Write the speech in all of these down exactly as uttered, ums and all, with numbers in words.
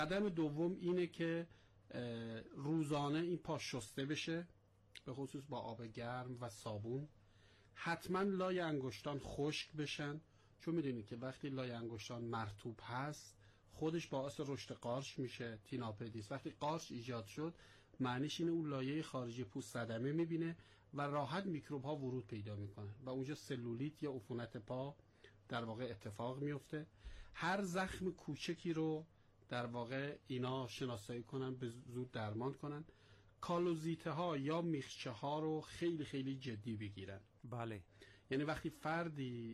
قدم دوم اینه که روزانه این پا شسته بشه، به خصوص با آب گرم و صابون. حتما لای انگشتان خشک بشن، چون میدونید که وقتی لای انگشتان مرطوب هست خودش باعث رشد قارچ میشه، تیناپدیس. وقتی قارچ ایجاد شد معنیش اینه اون لایه خارجی پوست صدمه میبینه و راحت میکروب ها ورود پیدا میکنن و اونجا سلولیت یا عفونت پا در واقع اتفاق میفته. هر زخم کوچکی رو در واقع اینا شناسایی کنن، به زود درمان کنن. کالوزیته ها یا میخچه ها رو خیلی خیلی جدی بگیرن. بله. یعنی وقتی فردی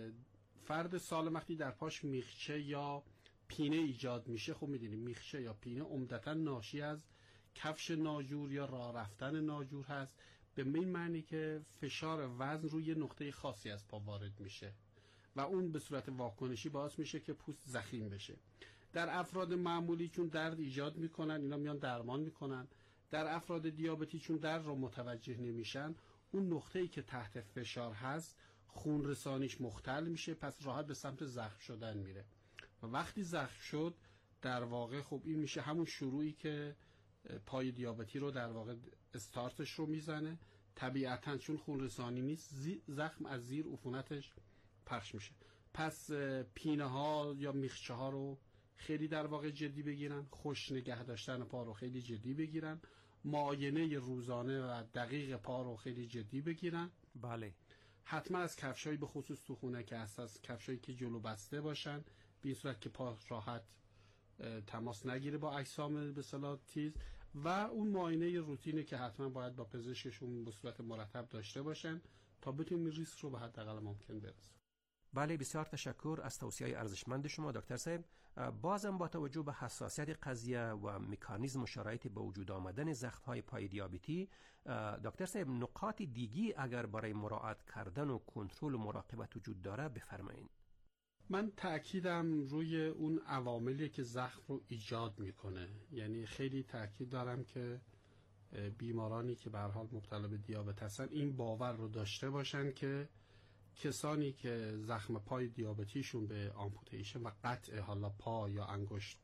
فرد سالم وقتی در پاش میخچه یا پینه ایجاد میشه، خب میدونیم میخچه یا پینه عمدتاً ناشی از کفش ناجور یا راه رفتن ناجور هست، به این معنی که فشار وزن روی نقطه خاصی از پا وارد میشه و اون به صورت واکنشی باعث میشه که پوست ضخیم بشه. در افراد معمولی چون درد ایجاد میکنن اینا میان درمان میکنن. در افراد دیابتی چون درد رو متوجه نمیشن، اون نقطه‌ای که تحت فشار هست خون رسانیش مختل میشه، پس راحت به سمت زخم شدن میره و وقتی زخم شد در واقع خب این میشه همون شروعی که پای دیابتی رو در واقع استارتش رو میزنه. طبیعتاً چون خون رسانی نیست زخم از زیر عفونتش پخش میشه. پس پینه ها یا میخچه ها رو خیلی در واقع جدی بگیرن، خوش نگه داشتن پا رو خیلی جدی بگیرن، معاینه روزانه و دقیق پا رو خیلی جدی بگیرن. بله. حتما از کفشایی به خصوص تو خونه که هست، کفشایی که جلو بسته باشن، به این صورت که پا راحت تماس نگیره با اجسام به اصطلاح تیز، و اون معاینه روتینه که حتما باید با پزشکشون به صورت مرتب داشته باشن تا بتونیم ریسک رو به حداقل ممکن برسونیم. بله، بسیار تشکر از توصیه‌های ارزشمند شما دکتر صاحب. بازم با توجه به حساسیت قضیه و مکانیزم و شرایط به وجود آمدن زخم‌های پای دیابتی، دکتر صاحب نقاط دیگی اگر برای مراعات کردن و کنترل و مراقبت وجود داره بفرمایید. من تأکیدم روی اون عواملی که زخم رو ایجاد میکنه، یعنی خیلی تأکید دارم که بیمارانی که به هر حال مبتلا به دیابت هستن این باور رو داشته باشن که کسانی که زخم پای دیابتیشون به آمپوتیشن و قطع حالا پا یا انگشت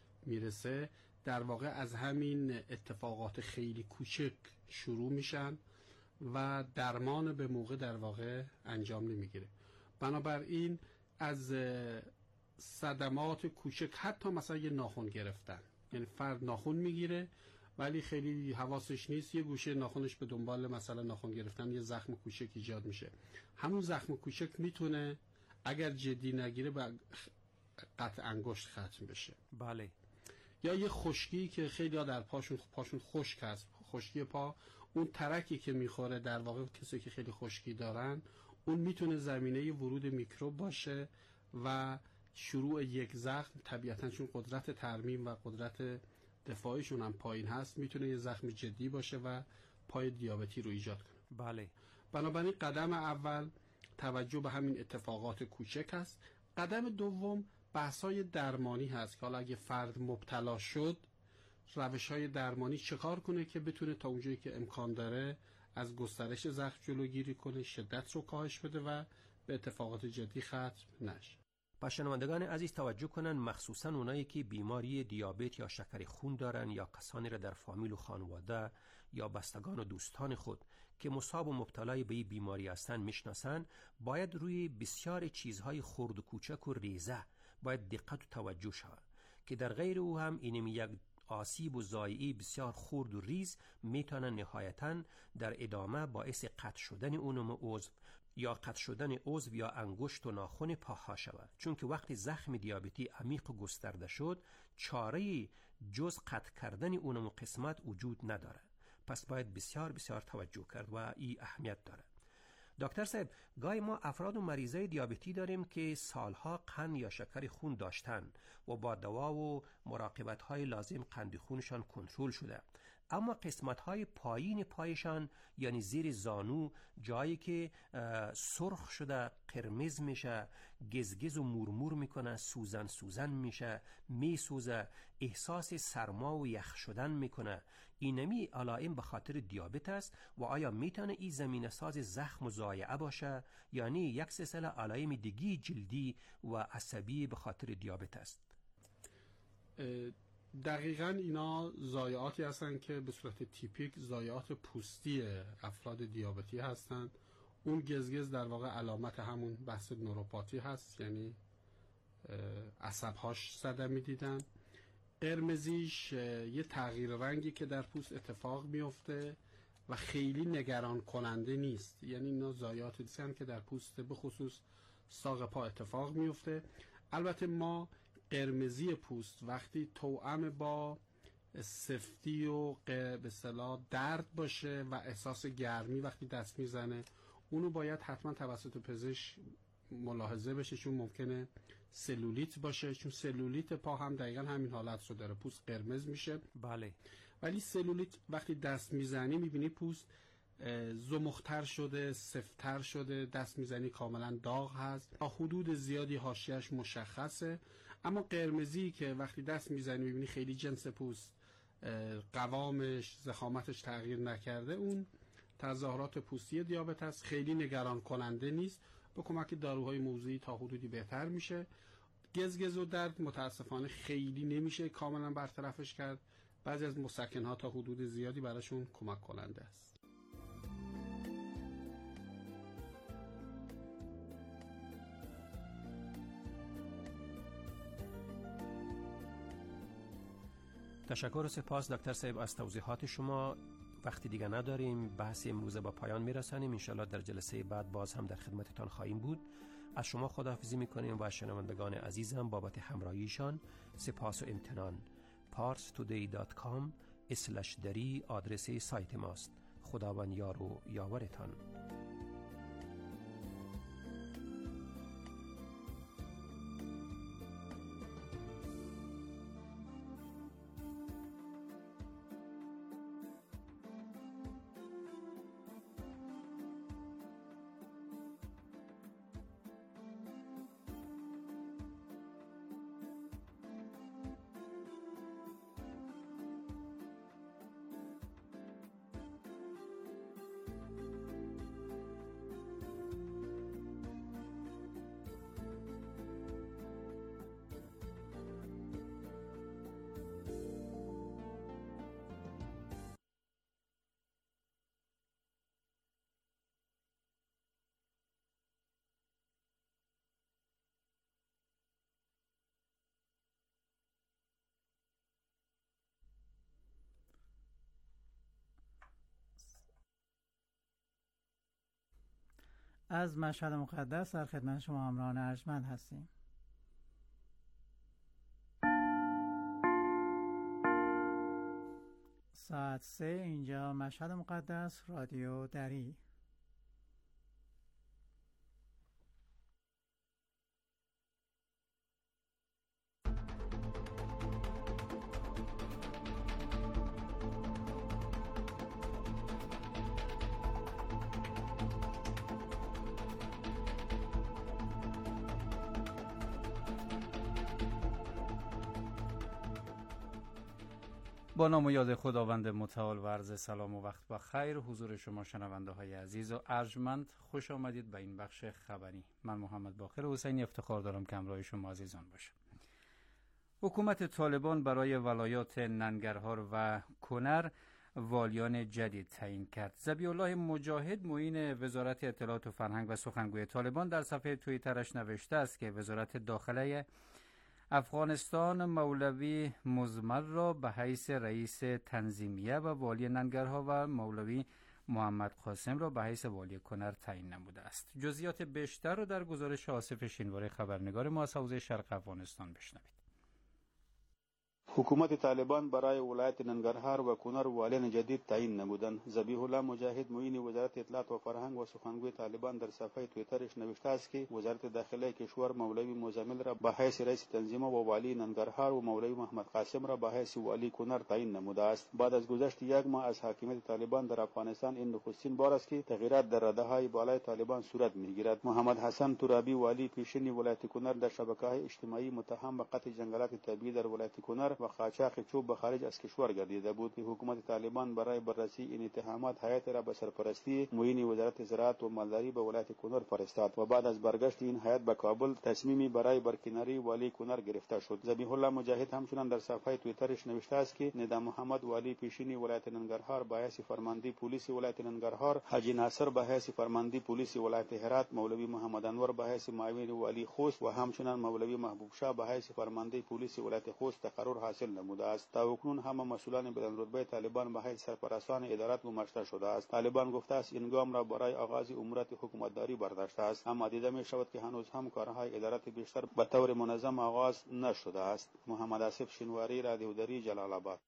میرسه در واقع از همین اتفاقات خیلی کوچک شروع میشن و درمان به موقع در واقع انجام نمیگیره. بنابراین از صدمات کوچک، حتی مثلا یه ناخن گرفتن، یعنی فرد ناخن میگیره ولی خیلی حواسش نیست، یه گوشه ناخنش به دنبال مثلا ناخن گرفتن یه زخم کوچک ایجاد میشه. همون زخم کوچک میتونه اگر جدی نگیره به قطع انگشت ختم بشه. بله. یا یه خشکی که خیلی ها در پاشون پاشون خشک هست، خشکی پا، اون ترکی که میخوره در واقع کسی که خیلی خشکی دارن اون میتونه زمینه ورود میکروب باشه و شروع یک زخم. طبیعتاً چون قدرت ترمیم و قدرت دفاعیشون هم پایین هست میتونه یه زخم جدی باشه و پای دیابتی رو ایجاد کنه. بله. بنابراین قدم اول توجه به همین اتفاقات کوچک هست. قدم دوم بحث‌های درمانی هست که حالا اگه فرد مبتلا شد روش‌های درمانی چکار کنه که بتونه تا اونجایی که امکان داره از گسترش زخم جلوگیری کنه، شدت رو کاهش بده و به اتفاقات جدی ختم نشه. پس شنوندگان عزیز توجه کنن، مخصوصا اونایی که بیماری دیابت یا شکر خون دارن یا کسانی را در فامیل و خانواده یا بستگان و دوستان خود که مصاب و مبتلای به این بیماری هستن میشناسن، باید روی بسیار چیزهای خرد و کوچک و ریزه باید دقت و توجه شود که در غیر او هم اینمی یک آسیب و ضایعی بسیار خرد و ریز میتونه نهایتاً در ادامه باعث قطع شدن اونم عضو یا قطع شدن عضو یا انگشت و ناخن پاها شود. چون که وقتی زخم دیابتی عمیق و گسترده شد چاره جز قطع کردن اونم قسمت وجود نداره. پس باید بسیار بسیار توجه کرد و این اهمیت داره. دکتر صاحب، گاهی ما افراد و مریضای دیابتی داریم که سالها قند یا شکر خون داشتن و با دوا و مراقبت‌های لازم قند خونشان کنترل شده، اما قسمت‌های پایین پایشان یعنی زیر زانو جایی که سرخ شده، قرمز میشه، گزگز و مورمور میکنه، سوزن سوزن میشه، میسوزه، احساس سرما و یخ شدن میکنه، اینمی علائم به خاطر دیابت است و آیا میتونه این زمینه ساز زخم و ضایعه باشه؟ یعنی یک سلسله علائم دیگی جلدی و عصبی به خاطر دیابت است. دقیقاً اینا ضایعاتی هستن که به صورت تیپیک ضایعات پوستی افراد دیابتی هستند. اون گزگز در واقع علامت همون بحث نوروپاتی هست، یعنی عصب‌هاش صدمه دیدن. قرمزیش یه تغییر رنگی که در پوست اتفاق میفته و خیلی نگران کننده نیست، یعنی اینا ضایعاتی هستن که در پوست به خصوص ساق پا اتفاق میفته. البته ما قرمزی پوست وقتی توأم با سفتی و به اصطلاح درد باشه و احساس گرمی وقتی دست میزنه، اونو باید حتما توسط پزشک ملاحظه بشه، چون ممکنه سلولیت باشه، چون سلولیت پا هم دقیقا همین حالت رو داره، پوست قرمز میشه. بله. ولی سلولیت وقتی دست میزنی میبینی پوست زمختر شده، سفت‌تر شده، دست میزنی کاملا داغ هست، تا حدود زیادی حاشیه‌اش مشخصه. اما قرمزی که وقتی دست میزنی میبینی خیلی جنس پوست، قوامش، ضخامتش تغییر نکرده، اون تظاهرات پوستی دیابت است. خیلی نگران کننده نیست، با کمک داروهای موضعی تا حدودی بهتر میشه. گزگز و درد متاسفانه خیلی نمیشه کاملا برطرفش کرد. بعضی از مسکن‌ها تا حدود زیادی براشون کمک کننده است. تشکر و سپاس دکتر صاحب از توضیحات شما. وقتی دیگه نداریم، بحث امروز با پایان میرسانیم. انشالله در جلسه بعد باز هم در خدمتتان خواهیم بود. از شما خداحافظی میکنیم و از شنوندگان عزیزم بابت همراهیشان سپاس و امتنان. پارس تودی دات کام اسلش دری آدرس سایت ماست. خداوند یار و یاورتان. از مشهد مقدس در خدمت شما همراهان ارجمند هستیم. ساعت سه اینجا مشهد مقدس، رادیو دری. با نام و یاد خداوند متعال و عرض سلام و وقت بخیر حضور شما شنونده های عزیز و ارجمند، خوش آمدید به این بخش خبری. من محمد باقر حسینی افتخار دارم که همراه شما عزیزان باشم. حکومت طالبان برای ولایات ننگرهار و کنر والیان جدید تعیین کرد. ذبیح الله مجاهد معین وزارت اطلاعات و فرهنگ و سخنگوی طالبان در صفحه توییترش نوشته است که وزارت داخله افغانستان مولوی مزمل را به حیث رئیس تنظیمیه و والی ننگرهار و مولوی محمد قاسم را به حیث والی کنر تعیین نموده است. جزئیات بیشتر را در گزارش آصف شینواری خبرنگار ما از حوزه شرق افغانستان بشنوید. حکومت طالبان برای ولایت ننگرهار و کنر والیان جدید تعیین نمودند. ذبیح الله مجاهد معین وزارت اطلاعات و فرهنگ و سخنگوی طالبان در صفحه توییترش نوشته است که وزارت داخله کشور مولوی مزمل را به حیث رئیس تنظیم و والی ننگرهار و مولوی محمد قاسم را به حیث والی کنر تعیین نموده است. بعد از گذشت یک ماه از حاکمیت طالبان در افغانستان این نخستین بار است که تغییرات در رده‌های بالای طالبان صورت می‌گیرد. محمد حسن ترابی والی پیشین ولایت کنر در شبکه‌های اجتماعی متهم به قطع جنگلات طبیعی در ولایت کنر و و قاچاق چوب به خارج از کشور گردیده بود. حکومت طالبان برای بررسی این اتهامات هیئت را به سرپرستی معین وزارت زراعت و مالداری به ولایت کنر فرستاد و بعد از برگشت این هیئت به کابل تصمیمی برای برکناری والی کنر گرفته شد. ذبیح الله مجاهد همچنین در صفحه توییترش نوشته است که ندا محمد والی پیشین ولایت ننگرهار به حیث فرمانده پلیس ولایت ننگرهار، حاجی ناصر به حیث فرمانده پلیس ولایت هرات، مولوی محمد انور به حیث معاون والی خوست و همچنین مولوی محبوب شاه به حیث فرمانده پلیس ولایت خوست تقرر حاصل نموده است. تا اکنون همه مسئولان بلندرتبه طالبان به حیث سرپرستان ادارات گماشته شده است. طالبان گفته است این گام را برای آغاز امورات حکومتداری برداشته است، اما دیده می شود که هنوز هم کارهای ادارات بیشتر به طور منظم آغاز نشده است. محمد آصف شینواری، رادیو دری، جلال آباد.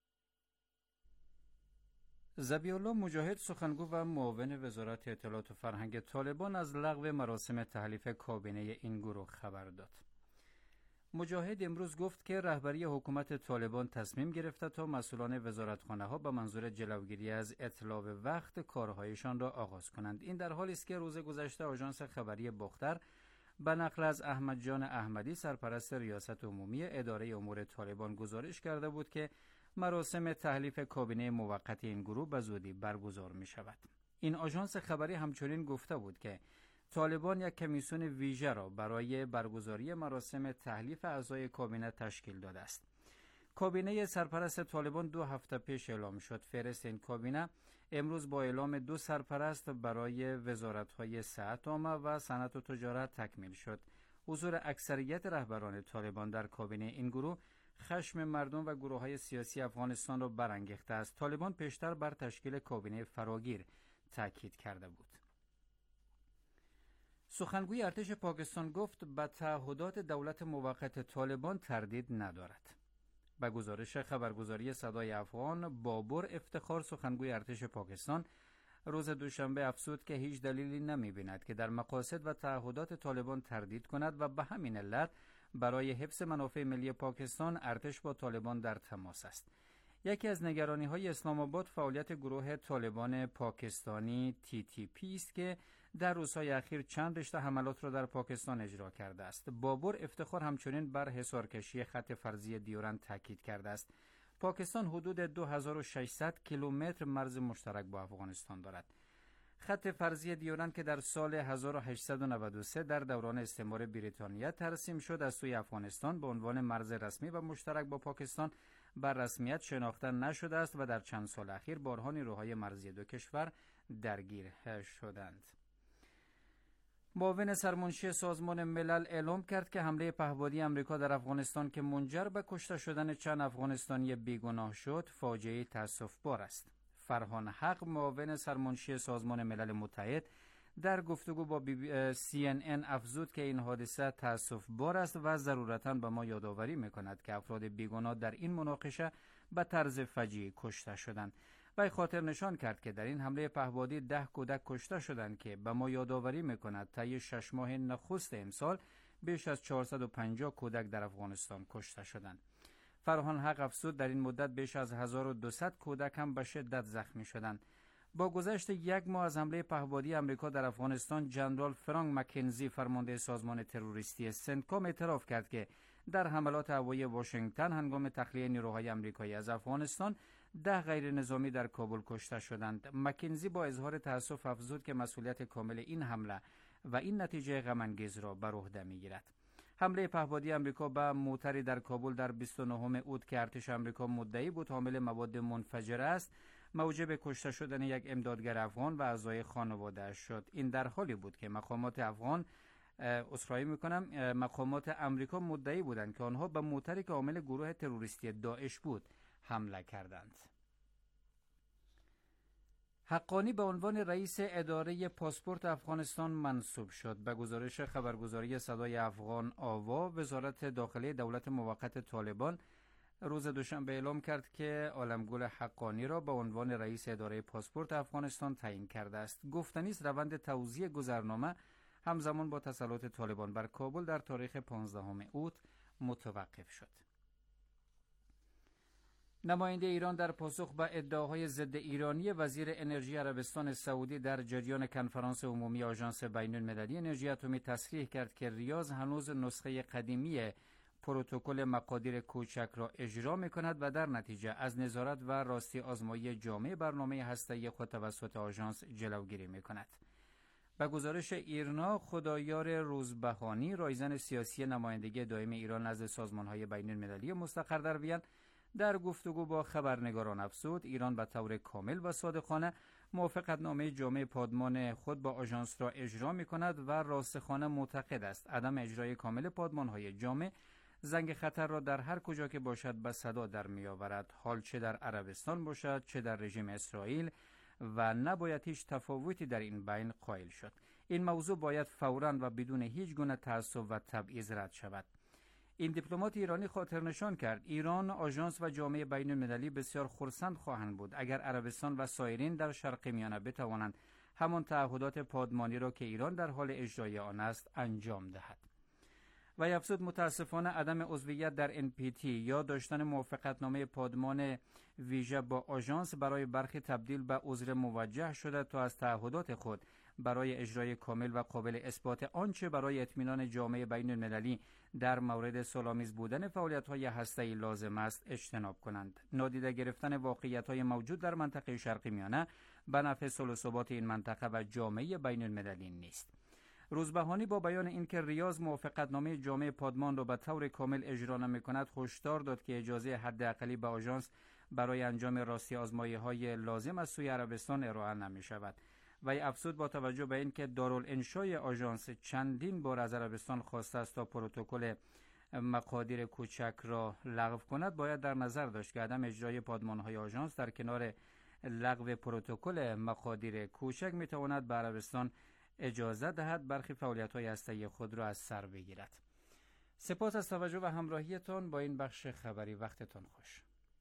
ذبیح الله مجاهد سخنگو و معاون وزارت اطلاعات و فرهنگ طالبان از لغو مراسم تحلیف کابینه این گروه خبر داد. مجاهد امروز گفت که رهبری حکومت طالبان تصمیم گرفته تا مسئولان وزارتخانه ها به منظور جلوگیری از اتلاف وقت کارهایشان را آغاز کنند. این در حالی است که روز گذشته آژانس خبری باختر به نقل از احمد جان احمدی سرپرست ریاست عمومی اداره امور طالبان گزارش کرده بود که مراسم تحلیف کابینه موقت این گروه به زودی برگزار می شود. این آژانس خبری همچنین گفته بود که طالبان یک کمیسیون ویژه را برای برگزاری مراسم تحلیف اعضای کابینه تشکیل داده است. کابینه سرپرست طالبان دو هفته پیش اعلام شد. فهرست این کابینه امروز با اعلام دو سرپرست برای وزارت‌های صحت عامه و صنعت و تجارت تکمیل شد. حضور اکثریت رهبران طالبان در کابینه این گروه خشم مردم و گروه‌های سیاسی افغانستان را برانگیخته است. طالبان پیشتر بر تشکیل کابینه فراگیر تاکید کرده بود. سخنگوی ارتش پاکستان گفت به تعهدات دولت موقت طالبان تردید ندارد. به گزارش خبرگزاری صدای افغان، بابر افتخار سخنگوی ارتش پاکستان روز دوشنبه افزود که هیچ دلیلی نمی بیند که در مقاصد و تعهدات طالبان تردید کند و به همین علت برای حفظ منافع ملی پاکستان ارتش با طالبان در تماس است. یکی از نگرانی های اسلام آباد فعالیت گروه طالبان پاکستانی تی تی پی است که در روزهای اخیر چند رشته حملات را در پاکستان اجرا کرده است. بابر افتخار همچنین بر حصارکشی خط فرضی دیورند تاکید کرده است. پاکستان حدود دو هزار و ششصد کیلومتر مرز مشترک با افغانستان دارد. خط فرضی دیورند که در سال هزار و هشتصد و نود و سه در دوران استعمار بریتانیا ترسیم شد از سوی افغانستان به عنوان مرز رسمی و مشترک با پاکستان بر رسمیت شناخته نشده است و در چند سال اخیر بارها نیروهای مرزی دو کشور درگیر شدند. معاون سرمنشی سازمان ملل اعلام کرد که حمله پهپادی آمریکا در افغانستان که منجر به کشته شدن چند افغانستانی بیگناه شد، فاجعه تأسف‌بار است. فرهان حق معاون سرمنشی سازمان ملل متحد در گفتگو با سی ان ان افزود که این حادثه تأسف‌بار است و ضرورتاً به ما یادآوری می‌کند که افراد بیگناه در این مناقشه به طرز فجیعی کشته شدند. و خاطر نشان کرد که در این حمله پهپادی ده کودک کشته شدند که به ما یادآوری می‌کند طی شش ماه نخست امسال بیش از چهارصد و پنجاه کودک در افغانستان کشته شدند. فرهان حق افزود در این مدت بیش از هزار و دویست کودک هم به شدت زخمی شدند. با گذشت یک ماه از حمله پهپادی آمریکا در افغانستان، جنرال فرانک مکنزی فرمانده سازمان تروریستی سنتکام اعتراف کرد که در حملات هوایی واشنگتن هنگام تخلیه نیروهای آمریکایی از افغانستان ده غیر نظامی در کابل کشته شدند. مکنزی با اظهار تأسف افزود که مسئولیت کامل این حمله و این نتیجه غم انگیز را بر عهده می‌گیرد. حمله پهپادی آمریکا به موتری در کابل در بیست و نهم اوت که ارتش آمریکا مدعی بود حامل مواد منفجره است، موجب کشته شدن یک امدادگر افغان و اعضای خانواده شد. این در حالی بود که مقامات افغان عذرخواهی می‌کنم مقامات آمریکا مدعی بودند که آنها به موتری که حامل گروه تروریستی داعش بود حمله کردند. حقانی به عنوان رئیس اداره پاسپورت افغانستان منصوب شد. به گزارش خبرگزاری صدای افغان آوا، وزارت داخلی دولت موقت طالبان روز دوشنبه اعلام کرد که عالمگل حقانی را به عنوان رئیس اداره پاسپورت افغانستان تعیین کرده است. گفتنی است روند توزیع گذرنامه همزمان با تسلط طالبان بر کابل در تاریخ پانزدهم اوت متوقف شد. نماینده ایران در پاسخ به ادعاهای ضد ایرانی وزیر انرژی عربستان سعودی در جریان کنفرانس عمومی آژانس بین‌المللی انرژی اتمی تصریح کرد که ریاض هنوز نسخه قدیمی پروتکل مقادیر کوچک را اجرا می کند و در نتیجه از نظارت و راستی آزمایی جامع برنامه هسته‌ای خود توسط آژانس جلوگیری می کند. به گزارش ایرنا، خدایار روزبهانی، رایزن سیاسی نمایندگی دائم ایران نزد سازمان‌های بین‌المللی مستقر در وین، در گفتگو با خبرنگاران افزود ایران به طور کامل و صادقانه موافقتنامه جامع پادمان خود با آژانس را اجرا می کند و راسخانه معتقد است عدم اجرای کامل پادمان‌های جامع زنگ خطر را در هر کجا که باشد به صدا در می آورد، حال چه در عربستان باشد چه در رژیم اسرائیل، و نباید هیچ تفاوتی در این بین قائل شد. این موضوع باید فوراً و بدون هیچ گونه تعصب و تبعیض رد شود. این دیپلمات ایرانی خاطر نشان کرد ایران، آژانس و جامعه بین المللی بسیار خرسند خواهند بود اگر عربستان و سایرین در شرق میانه بتوانند همان تعهدات پادمانی را که ایران در حال اجرای آن است انجام دهد. و افزود متاسفانه عدم عضویت در ان پی تی یا داشتن موافقتنامه پادمان ویژه با آژانس برای برخی تبدیل به عذر موجه شده تا از تعهدات خود برای اجرای کامل و قابل اثبات آنچه برای اطمینان جامعه بین المللی در مورد صلح‌آمیز بودن فعالیت‌های هسته‌ای لازم است اجتناب کنند. نادیده گرفتن واقعیت‌های موجود در منطقه شرق میانه به نفع صلح و ثبات این منطقه و جامعه بین المللی نیست. روزبهانی با بیان اینکه ریاض موافقتنامه جامع پادمان را به طور کامل اجرا نمی‌کند هشدار داد که اجازه حداقلی به آژانس برای انجام راستی آزمایی‌های لازم از سوی عربستان ارائه نمی‌شود. و افزود با توجه به اینکه دارالانشای آژانس چندین بار از عربستان خواسته است تا پروتکل مقادیر کوچک را لغو کند، باید در نظر داشت که عدم اجرای پادمان‌های آژانس در کنار لغو پروتکل مقادیر کوچک می‌تواند به عربستان اجازه دهد برخی فعالیت‌های هسته‌ای خود را از سر بگیرد. سپاس از توجه و همراهیتان با این بخش خبری. وقتتان خوش.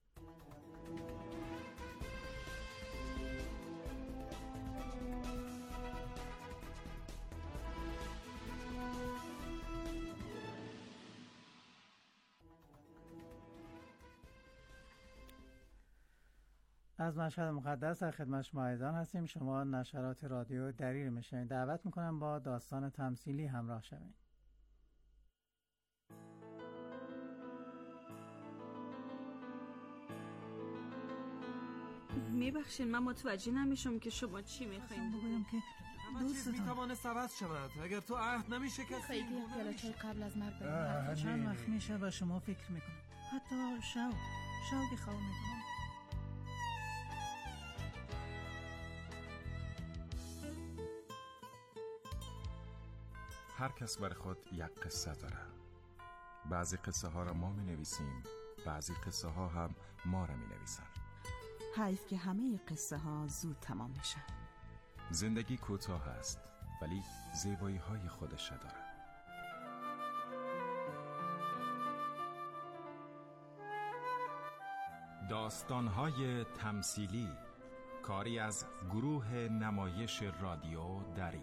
از مشهد مقدس در خدمت شما عزیزان هستیم. شما نشرات رادیو دری رو میشنوید. دعوت میکنم با داستان تمثیلی همراه شوید. میبخشین من متوجه نمیشم که شما چی میخواین بگویم که دوست میتوانه عوض شود اگر تو عهد نمیشه که خیلی پیاله چای قبل از مرگ بریم. چند وقت میشه با شما فکر میکنم، حتی شو شو خواب میکنم. هر کس بر خود یک قصه داره. بعضی قصه ها را ما می نویسیم، بعضی قصه ها هم ما را می نویسن. حیف که همه قصه ها زود تمام میشن. زندگی کوتاه است ولی زیبایی های خودش داره. داستان های تمثیلی، کاری از گروه نمایش رادیو دری.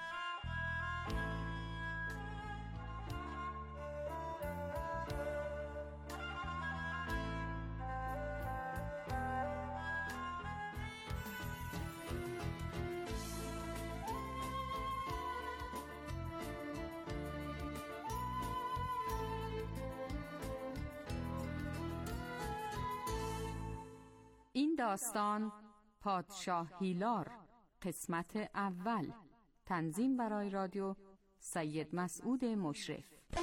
این داستان پادشاه هیلار، قسمت اول. تنظیم برای رادیو سید مسعود مشرف.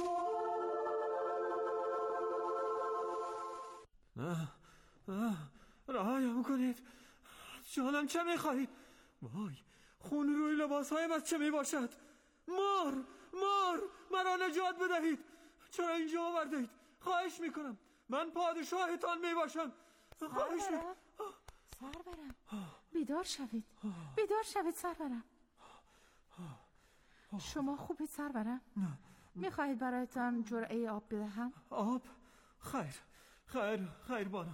رهایم کنید، جانم چه میخواهید؟ وای، خون روی لباس های بچه میباشد. مار مار مرا نجات بدهید. چرا اینجا آوردید؟ خواهش میکنم، من پادشاهتان میباشم. خواهش میکنم. سرورم بیدار شوید، بیدار شوید سرورم. شما خوبید سرورم؟ میخواهید برایتان جرعه آب بدهم؟ آب؟ خیر خیر خیر بانو.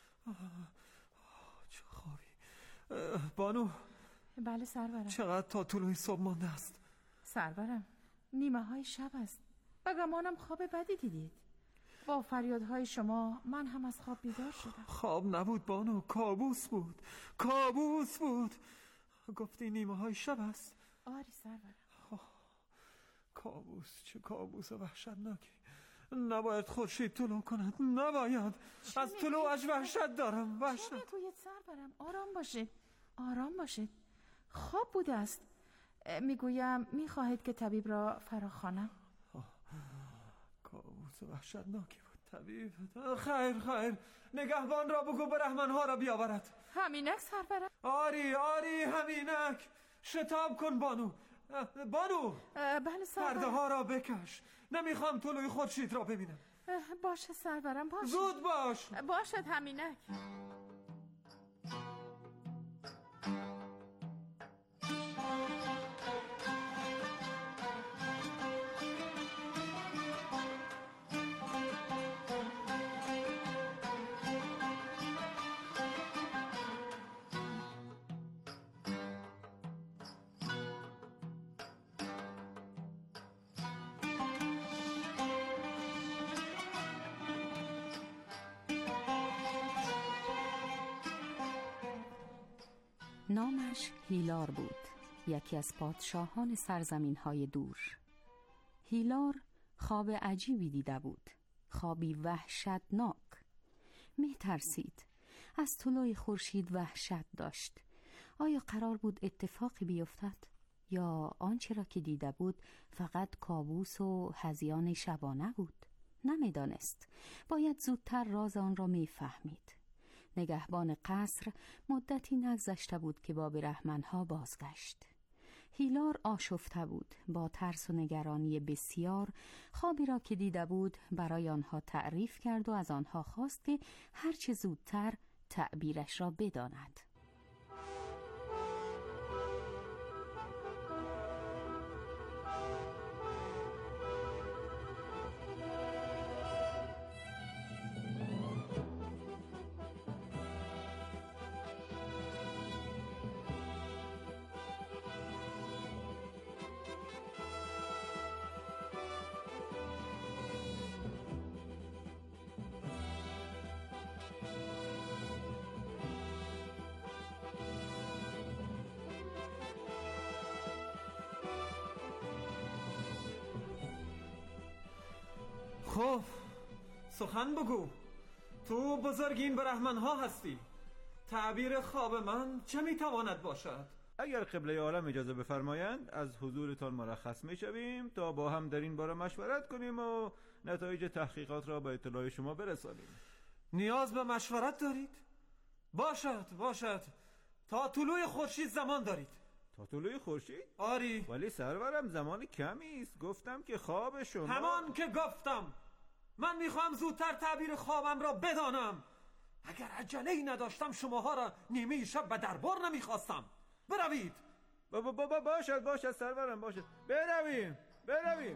چه خوابی بانو. بله سرورم. چقدر تا طلوع صبح مانده است؟ سرورم نیمه های شب است و گمانم خواب بدی دیدید. با فریادهای شما من هم از خواب بیدار شدم. خواب نبود بانو، کابوس بود. کابوس بود. گفتی نیمه های شب است؟ آری سرورم. کابوس، چه کابوس وحشتناکی. نباید خورشید طلوع کند، نباید. از طلوعش وحشت دارم، وحشت. چه میگوید سرورم؟ آرام باشید، آرام باشید. خواب بوده است. میگویم میخواهید که طبیب را فراخوانم؟ کابوس وحشتناکی بود. طبیب؟ خیر خیر، نگهبان را بگو برهمنها را بیاورد. همینک سرورم؟ آری آری همینک. شتاب کن بانو. بانو بله سرورم. پرده ها را بکش، نمیخوام طلوع خورشید را ببینم. باشه سرورم، باشه. زود باش. باشد همینک. نامش هیلار بود، یکی از پادشاهان سرزمین های دور. هیلار خواب عجیبی دیده بود، خوابی وحشتناک. می ترسید، از طلوع خورشید وحشت داشت. آیا قرار بود اتفاقی بیفتد؟ یا آنچه را که دیده بود فقط کابوس و هذیان شبانه بود؟ نمیدانست. باید زودتر راز آن را می فهمید. نگهبان قصر مدتی نگذشته بود که با برهمنها بازگشت. هیلار آشفته بود، با ترس و نگرانی بسیار خوابی را که دیده بود برای آنها تعریف کرد و از آنها خواست که هرچه زودتر تعبیرش را بداند. خب سخن بگو، تو بزرگین برهمنها هستی. تعبیر خواب من چه میتواند باشد؟ اگر قبله عالم اجازه بفرمایند از حضورتان مرخص میشویم تا با هم در این باره مشورت کنیم و نتایج تحقیقات را به اطلاع شما برسانیم. نیاز به مشورت دارید؟ باشد باشد. تا طلوع خورشید زمان دارید. تا طلوع خورشید؟ آری. ولی سرورم زمان کمی است. گفتم که خواب شما. همان که گفتم. من میخوام زودتر تعبیر خوابم را بدانم. اگر عجله‌ای نداشتم شماها را نیمه شب به دربار نمیخواستم. بروید. با با با باشد باشد سرورم باشد. برویم برویم.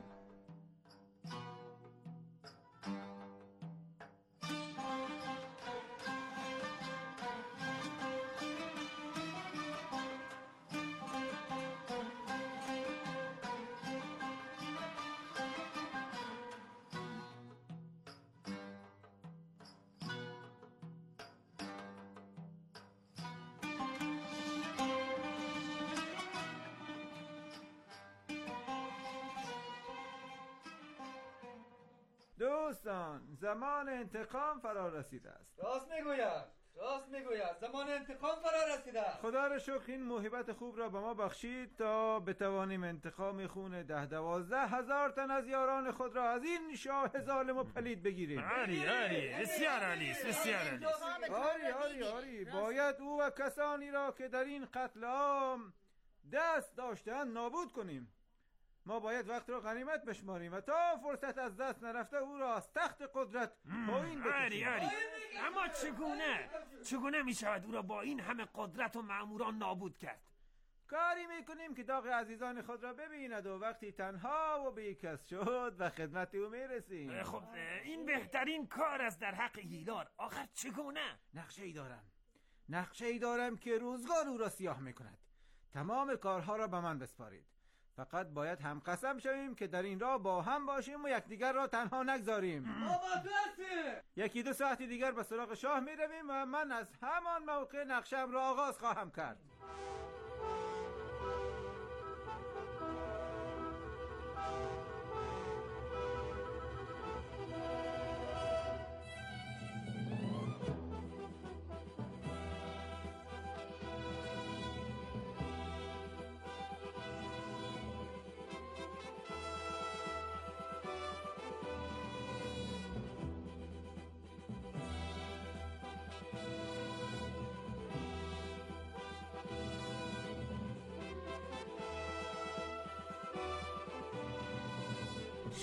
دوستان زمان انتقام فرا رسیده است. راست میگوید راست میگوید زمان انتقام فرا رسیده است. خدا را شکر این موهبت خوب را به ما بخشید تا بتوانیم انتقام خون ده دوازده هزار تن از یاران خود را از این شاه ظالم و پلید بگیریم. آری آری بسیار عالی بسیار عالی. آری آری آری باید او و کسانی را که در این قتل عام دست داشتند نابود کنیم. ما باید وقت را غنیمت بشماریم و تا فرصت از دست نرفته او را از تخت قدرت پایین بکشیم. آری آری اما چگونه چگونه می شود او را با این همه قدرت و مأموران نابود کرد؟ کاری میکنیم که داغ عزیزان خود را ببیند و وقتی تنها و بیکس شد و خدمت او میرسیم. خب این بهترین کار است در حق هیلار. آخر چگونه؟ نقشه ای دارم نقشه ای دارم که روزگار او را سیاه میکند. تمام کارها را به من بسپارید. فقط باید هم قسم شویم که در این راه با هم باشیم و یکدیگر را تنها نگذاریم. یکی دو ساعت دیگر به سراغ شاه می رویم و من از همان موقع نقشه‌ام را آغاز خواهم کرد.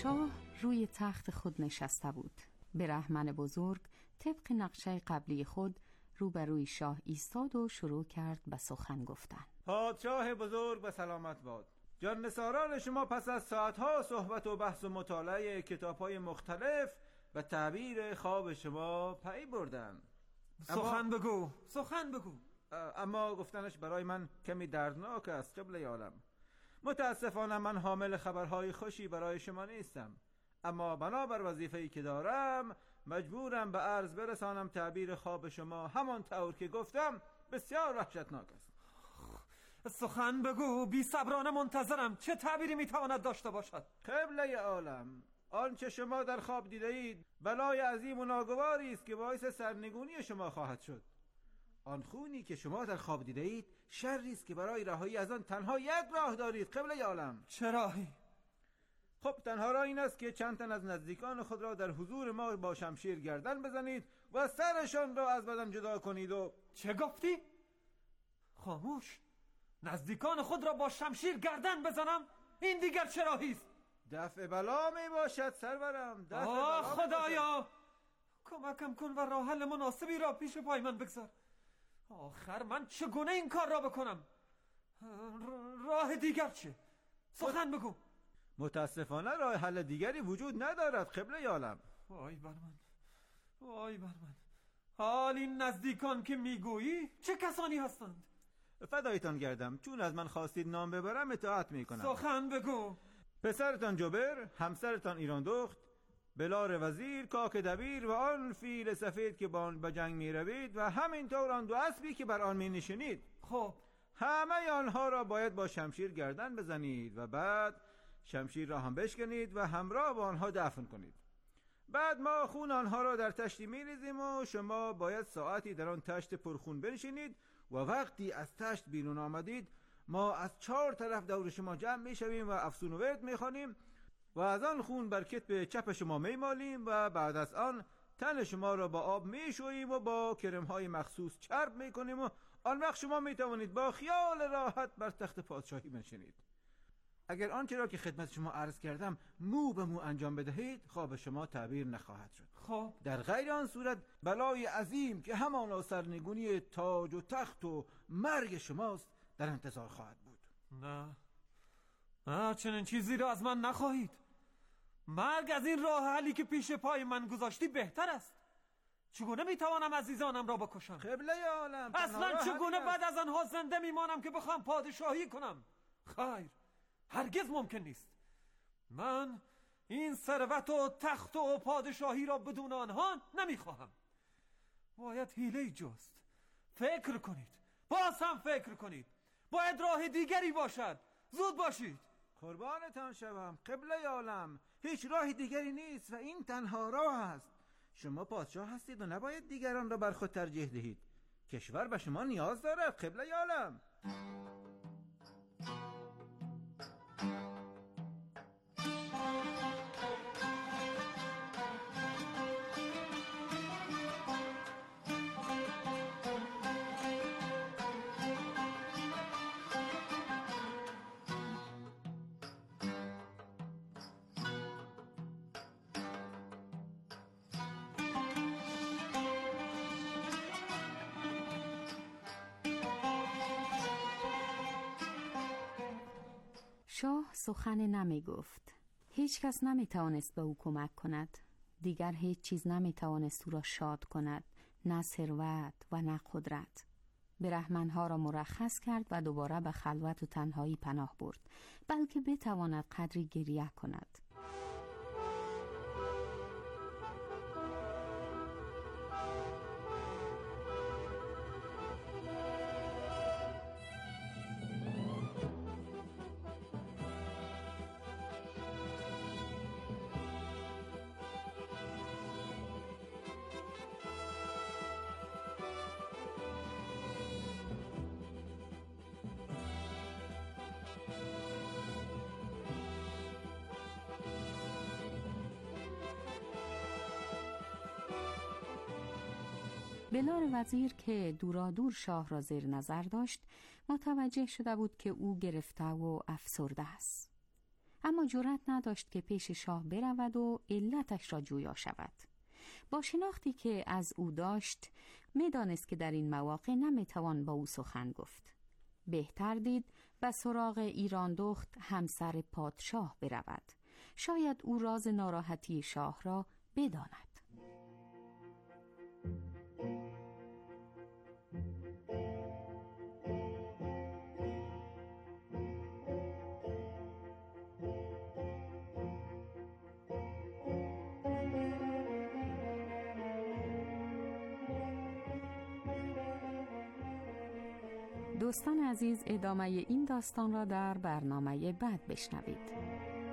شاه روی تخت خود نشسته بود. برهمن بزرگ طبق نقشه قبلی خود روبروی شاه ایستاد و شروع کرد به سخن گفتن. پادشاه بزرگ به سلامت باد. جانثاران شما پس از ساعتها صحبت و بحث و مطالعه کتاب‌های مختلف به تعبیر خواب شما پی بردن. سخن اما... بگو سخن بگو. اما گفتنش برای من کمی دردناک است قبله عالم. متاسفانه من حامل خبرهای خوشی برای شما نیستم، اما بنابر وظیفه‌ای که دارم مجبورم به عرض برسانم تعبیر خواب شما همان طور که گفتم بسیار وحشتناک است. سخن بگو، بی صبرانه منتظرم. چه تعبیری میتواند داشته باشد؟ قبله عالم، آنچه شما در خواب دیده اید بلای عظیم و ناگواری است که باعث سرنگونی شما خواهد شد. آن خونی که شما در خواب دیده اید شری است که برای رهایی از آن تنها یک راه دارید قبله عالم. چه راهی؟ خب تنها راه این است که چند تن از نزدیکان خود را در حضور ما با شمشیر گردن بزنید و سرشان را از بدن جدا کنید. و چه گفتی؟ خاموش. نزدیکان خود را با شمشیر گردن بزنم؟ این دیگر چه راهی است؟ دفع بلا می باشد سرورم. دفع آه خدایا، کمکم کن و راه حل مناسبی را پیش پای من بگذار. آخر من چگونه این کار را بکنم؟ راه دیگر چه؟ سخن بگو. متاسفانه راه حل دیگری وجود ندارد قبله عالم. وای بر من، وای بر من. حال این نزدیکان که میگویی چه کسانی هستند؟ فدایتان گردم، چون از من خواستید نام ببرم اطاعت میکنم. سخن بگو. پسرتان جبر، همسرتان ایران دخت، بلار وزیر، کاک دبیر و آن فیل سفید که با آن به جنگ می روید و همینطور آن دو اسبی که بر آن می نشینید. خب همه آنها را باید با شمشیر گردن بزنید و بعد شمشیر را هم بشکنید و همراه با آنها دفن کنید. بعد ما خون آنها را در تشتی می ریزیم و شما باید ساعتی در آن تشت پرخون بنشینید و وقتی از تشت بیرون آمدید ما از چهار طرف دور شما جمع می شویم و افسون و ورد می خوانیم و از آن خون بر کتف چپ شما می مالیم و بعد از آن تن شما را با آب می شوییم و با کرم های مخصوص چرب می کنیم و آن وقت شما می توانید با خیال راحت بر تخت پادشاهی بنشینید. اگر آنچه را که خدمت شما عرض کردم مو به مو انجام بدهید خواب شما تعبیر نخواهد شد. خب در غیر آن صورت بلای عظیم که همانا سرنگونی تاج و تخت و مرگ شماست در انتظار خواهد بود. نه نه، چنین چیزی را از من نخواهید. مرگ از این راه حلی که پیش پای من گذاشتی بهتر است. چگونه میتوانم عزیزانم را بکشم؟ قبله عالم، اصلا چگونه بعد از آنها زنده میمانم که بخوام پادشاهی کنم؟ خیر، هرگز ممکن نیست. من این ثروت و تخت و پادشاهی را بدون آنها نمیخواهم. باید حیله‌ای جست. فکر کنید، باز هم فکر کنید. باید راه دیگری باشد. زود باشید. قربانتان شوم قبله عالم، هیچ راه دیگری نیست و این تنها راه است. شما پادشاه هستید و نباید دیگران را بر خود ترجیح دهید. کشور به شما نیاز دارد قبله عالم. شاه سخن نمی گفت. هیچ کس نمی توانست به او کمک کند. دیگر هیچ چیز نمی توانست او را شاد کند، نه ثروت و نه قدرت. برهمنها را مرخص کرد و دوباره به خلوت و تنهایی پناه برد، بلکه بتواند قدری گریه کند. بلار وزیر که دورادور شاه را زیر نظر داشت متوجه شده بود که او گرفته و افسرده است. اما جرأت نداشت که پیش شاه برود و علتش را جویا شود. با شناختی که از او داشت می‌دانست که در این مواقع نمی‌توان با او سخن گفت. بهتر دید و سراغ ایران دخت همسر پادشاه برود. شاید او راز ناراحتی شاه را بداند. دوستان عزیز، ادامه این داستان را در برنامه بعد بشنوید.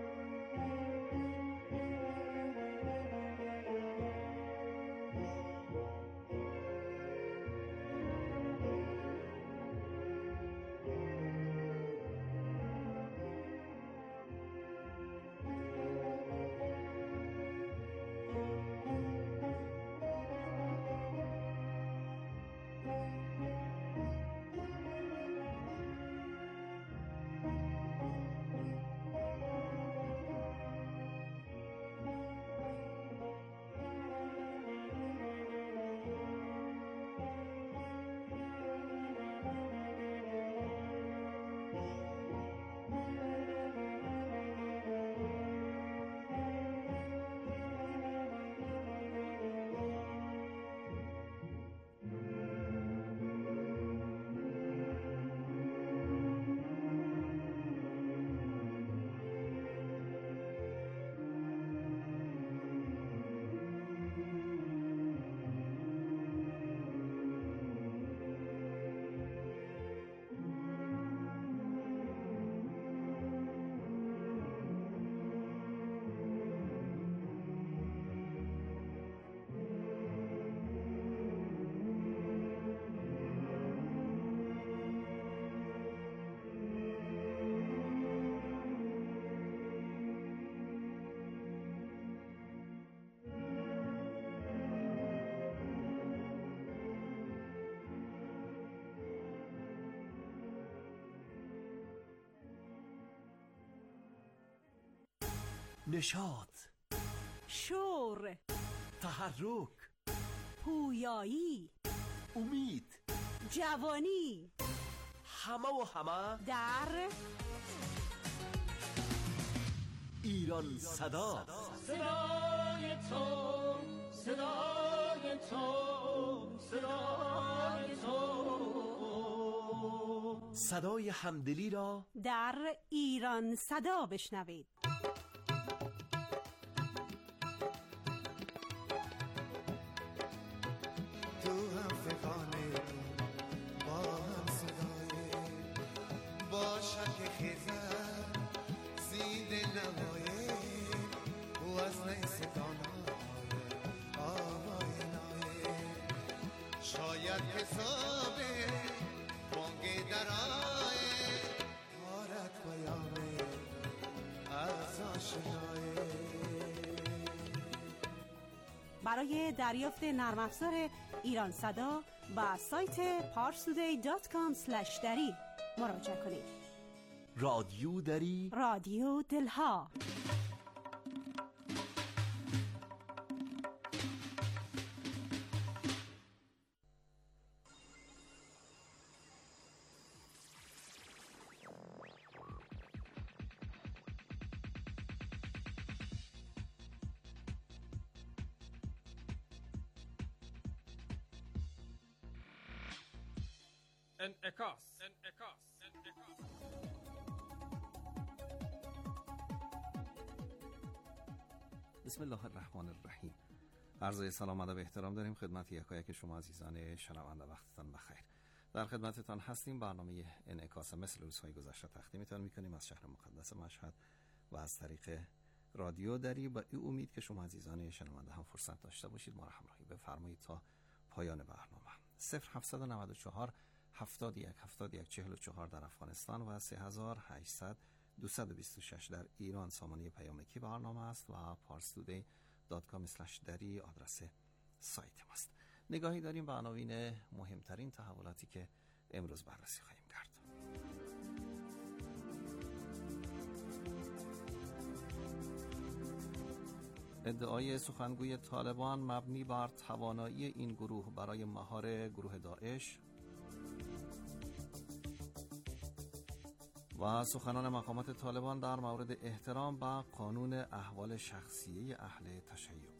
نشاط، شور، تحرک، پویایی، امید، جوانی، همه و همه در ایران صدا. صدای تو، صدای تو، صدای تو، صدای همدلی را در ایران صدا بشنوید. شاید حساب بانگ درائه آرد پیامه از آشنایه. برای دریافت نرم افزار ایران صدا با سایت پارسودی دات کام اسلش دری مراجعه کنید. رادیو دری، رادیو دلها. انعکاس. انعکاس. انعکاس. بسم الله الرحمن الرحیم. عرض سلام و ادب احترام داریم خدمت یکایک شما عزیزان شنونده. وقتتان بخیر. در خدمتتان هستیم. برنامه انعکاس مثل روزهای گذشته تقدیمتان میکنیم از شهر مقدس مشهد و از طریق رادیو دری، با این امید که شما عزیزان شنونده هم فرصت داشته باشید ما را همراهی بفرمایید تا پایان برنامه. صفر هفتصد و نود و چهار هفتاد و یک هفتاد و یک چهل و چهار در افغانستان و سه هزار و هشتصد دویست و بیست و شش در ایران سامانه پیامکی برنامه است و پارسودی دات کام اسلش دری آدرس سایت ماست. نگاهی داریم به عناوین مهمترین تحولاتی که امروز بررسی خواهیم کرد. ادعای سخنگوی طالبان مبنی بر توانایی این گروه برای مهار گروه داعش و سخنان مقامات طالبان در مورد احترام به قانون احوال شخصی اهل تشیع.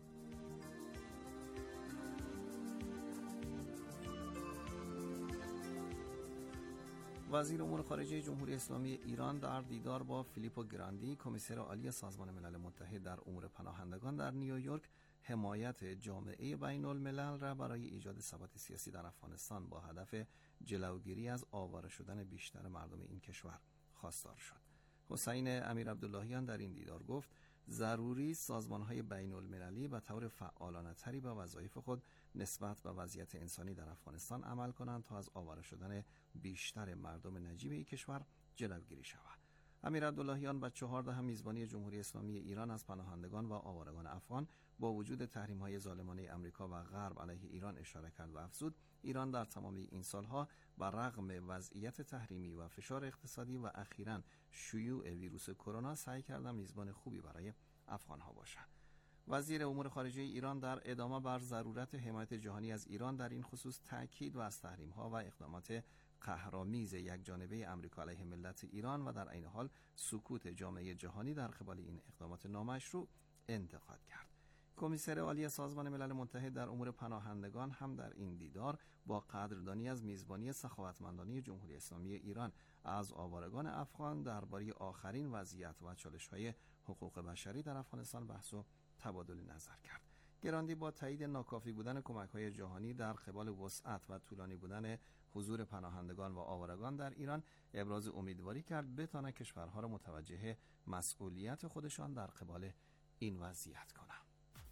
وزیر امور خارجه جمهوری اسلامی ایران در دیدار با فیلیپو گراندی، کمیسر عالی سازمان ملل متحد در امور پناهندگان در نیویورک، حمایت جامعه بین الملل را برای ایجاد ثبات سیاسی در افغانستان با هدف جلوگیری از آواره شدن بیشتر مردم این کشور خواستار شد. حسین امیرعبداللهیان در این دیدار گفت ضروری سازمان‌های بین المللی به طور فعالانه‌تری به وظایف خود نسبت به وضعیت انسانی در افغانستان عمل کنند تا از آواره شدن بیشتر مردم نجیب این کشور جلوگیری شود. امیرعبداللهیان با چهاردهم میزبانی جمهوری اسلامی ایران از پناهندگان و آوارگان افغان با وجود تحریم‌های ظالمانه آمریکا و غرب علیه ایران اشاره کرد و افزود ایران در تمام این سالها بر رغم وضعیت تحریمی و فشار اقتصادی و اخیراً شیوع ویروس کرونا سعی کرده میزبان خوبی برای افغان‌ها باشد. وزیر امور خارجه ایران در ادامه بر ضرورت حمایت جهانی از ایران در این خصوص تاکید و از تحریم‌ها و اقدامات قهرآمیز یکجانبه آمریکا علیه ملت ایران و در عین حال سکوت جامعه جهانی در قبال این اقدامات نامشروع انتقاد کرد. کمیسر عالی سازمان ملل متحد در امور پناهندگان هم در این دیدار با قدردانی از میزبانی سخاوتمندانه جمهوری اسلامی ایران از آوارگان افغان درباره آخرین وضعیت و چالش‌های حقوق بشری در افغانستان بحث و تبادل نظر کرد. گراندی با تایید ناکافی بودن کمک‌های جهانی در قبال وسعت و طولانی بودن حضور پناهندگان و آوارگان در ایران ابراز امیدواری کرد بتوانند کشورها را متوجه مسئولیت خودشان در قبال این وضعیت کنند.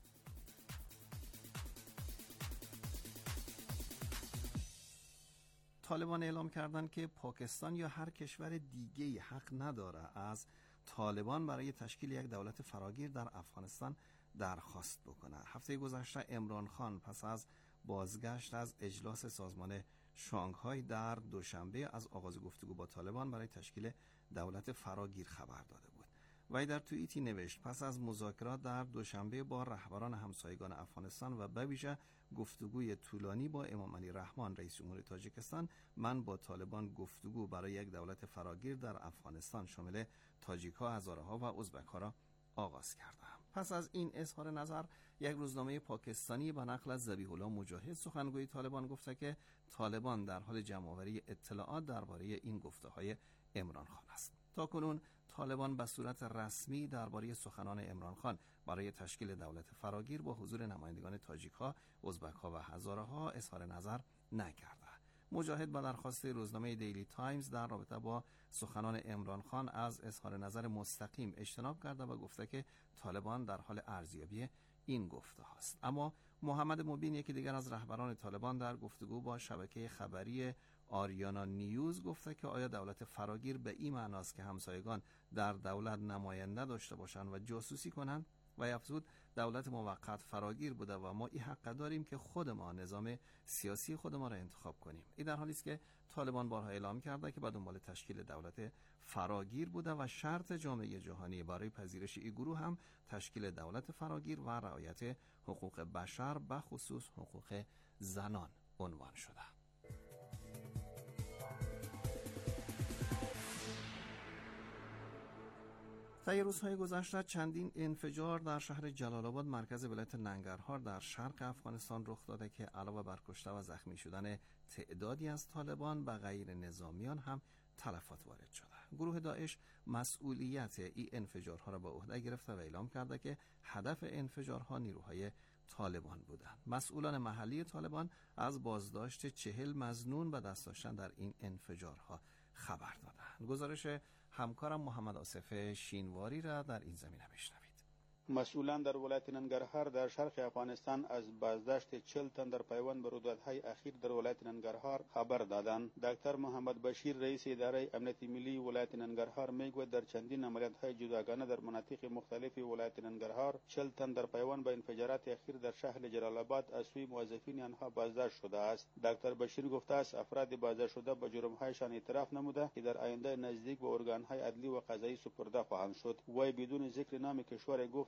طالبان اعلام کردند که پاکستان یا هر کشور دیگه‌ای حق نداره از طالبان برای تشکیل یک دولت فراگیر در افغانستان درخواست بکنه. هفته گذشته عمران خان پس از بازگشت از اجلاس سازمان شانگهای در دوشنبه از آغاز گفتگو با طالبان برای تشکیل دولت فراگیر خبر داده بود. وی در توییتی نوشت پس از مذاکرات در دوشنبه با رهبران همسایگان افغانستان و به ویژه گفتگوی طولانی با امام علی رحمان رئیس جمهور تاجیکستان، من با طالبان گفتگو برای یک دولت فراگیر در افغانستان شامل تاجیک‌ها، هزاره‌ها و ازبک‌ها را آغاز کردم. پس از این اظهار نظر یک روزنامه پاکستانی به نقل از ذبیح الله مجاهد سخنگوی طالبان گفته که طالبان در حال جمع‌آوری اطلاعات درباره این گفته‌های عمران خان است. تاکنون طالبان به صورت رسمی درباره سخنان عمران خان برای تشکیل دولت فراگیر با حضور نمایندگان تاجیک‌ها، ازبک‌ها و هزاره‌ها اظهار نظر نکرده. مجاهد با درخواست روزنامه دیلی تایمز در رابطه با سخنان عمران خان از اظهار نظر مستقیم اجتناب کرده و گفته که طالبان در حال ارزیابی این گفته هاست. اما محمد مبین، یکی دیگر از رهبران طالبان، در گفتگو با شبکه خبری آریانا نیوز گفته که آیا دولت فراگیر به این معناست که همسایگان در دولت نماینده داشته باشند و جاسوسی کنند؟ و افزود دولت موقت فراگیر بوده و ما این حق داریم که خود ما نظام سیاسی خود ما را انتخاب کنیم. این در حالی است که طالبان بارها اعلام کرده که به دنبال تشکیل دولت فراگیر بوده و شرط جامعه جهانی برای پذیرش این گروه هم تشکیل دولت فراگیر و رعایت حقوق بشر به خصوص حقوق زنان عنوان شده. طی روزهای گذشته چندین انفجار در شهر جلال آباد مرکز ولایت ننگرهار در شرق افغانستان رخ داده که علاوه بر کشته و زخمی شدن تعدادی از طالبان و غیر نظامیان هم تلفات وارد شده. گروه داعش مسئولیت این انفجارها را به عهده گرفته و اعلام کرده که هدف انفجارها نیروهای طالبان بودند. مسئولان محلی طالبان از بازداشت چهل مظنون و دست داشتن در این انفجارها خبر دادند. گزارش همکارم محمد آصف شینواری را در این زمینه بشنوید. مسئولان در ولایت ننگرهار در شرق افغانستان از بازداشت چهل تن در پیوند به رویدادهای اخیر در ولایت ننگرهار خبر دادند. دکتر محمد بشیر رئیس اداره امنیت ملی ولایت ننگرهار میگوید در چندین عملیات‌های جداگانه در مناطق مختلف ولایت ننگرهار چهل تن در پیوند به انفجارات اخیر در شهر جلال آباد از سوی موظفین آنها بازداشت شده است. دکتر بشیر گفته است افراد بازداشت شده به جرم‌هایشان اعتراف نموده که در آینده نزدیک به ارگان‌های عدلی و قضایی سپرده خواهند شد. وی بدون ذکر نام کشور گفت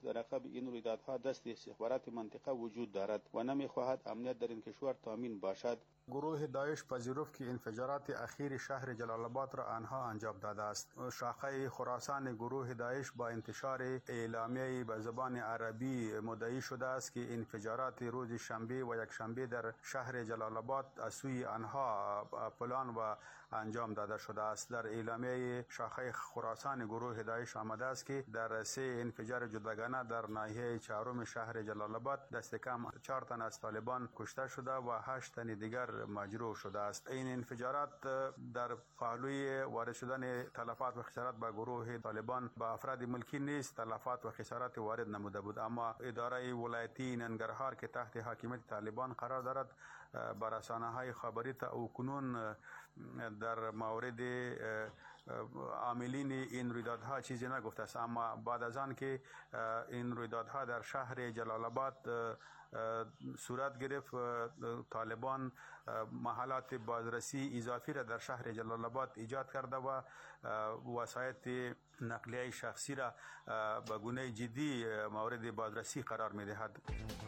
در عقب این رویدادها دست استخبارات منطقه وجود دارد و نمیخواهد امنیت در این کشور تامین باشد. گروه داعش پذیرفت که انفجارات اخیر شهر جلال آباد را آنها انجام داده است. شاخه خراسان گروه داعش با انتشار اعلامیه‌ای به زبان عربی مدعی شده است که انفجارات روز شنبه و یک شنبه در شهر جلال آباد از سوی آنها پلان و انجام داده شده است. در اعلامیه شاخه خراسان گروه داعش آمده است که در سه انفجار جداگانه در ناحیه چهارم شهر جلال آباد دست کم چهار تن از طالبان کشته شده و هشت تن دیگر مجروح شده است. این انفجارات در پهلوی وارد شدن تلفات و خسارات به گروه طالبان به افراد ملکی نیست تلفات و خسارات وارد نموده بود، اما اداره ولایتی ننگرهار که تحت حاکمیت طالبان قرار دارد بر رسانه‌های خبری تا او کنون در مورد عاملین این رویدادها چیزی نگفته است، اما بعد از آن که این رویدادها در شهر جلال آباد صورت گرفت طالبان محلات بازرسی اضافی را در شهر جلال آباد ایجاد کرده و وسایط نقلیه شخصی را به گونه جدی مورد بازرسی قرار می دهد.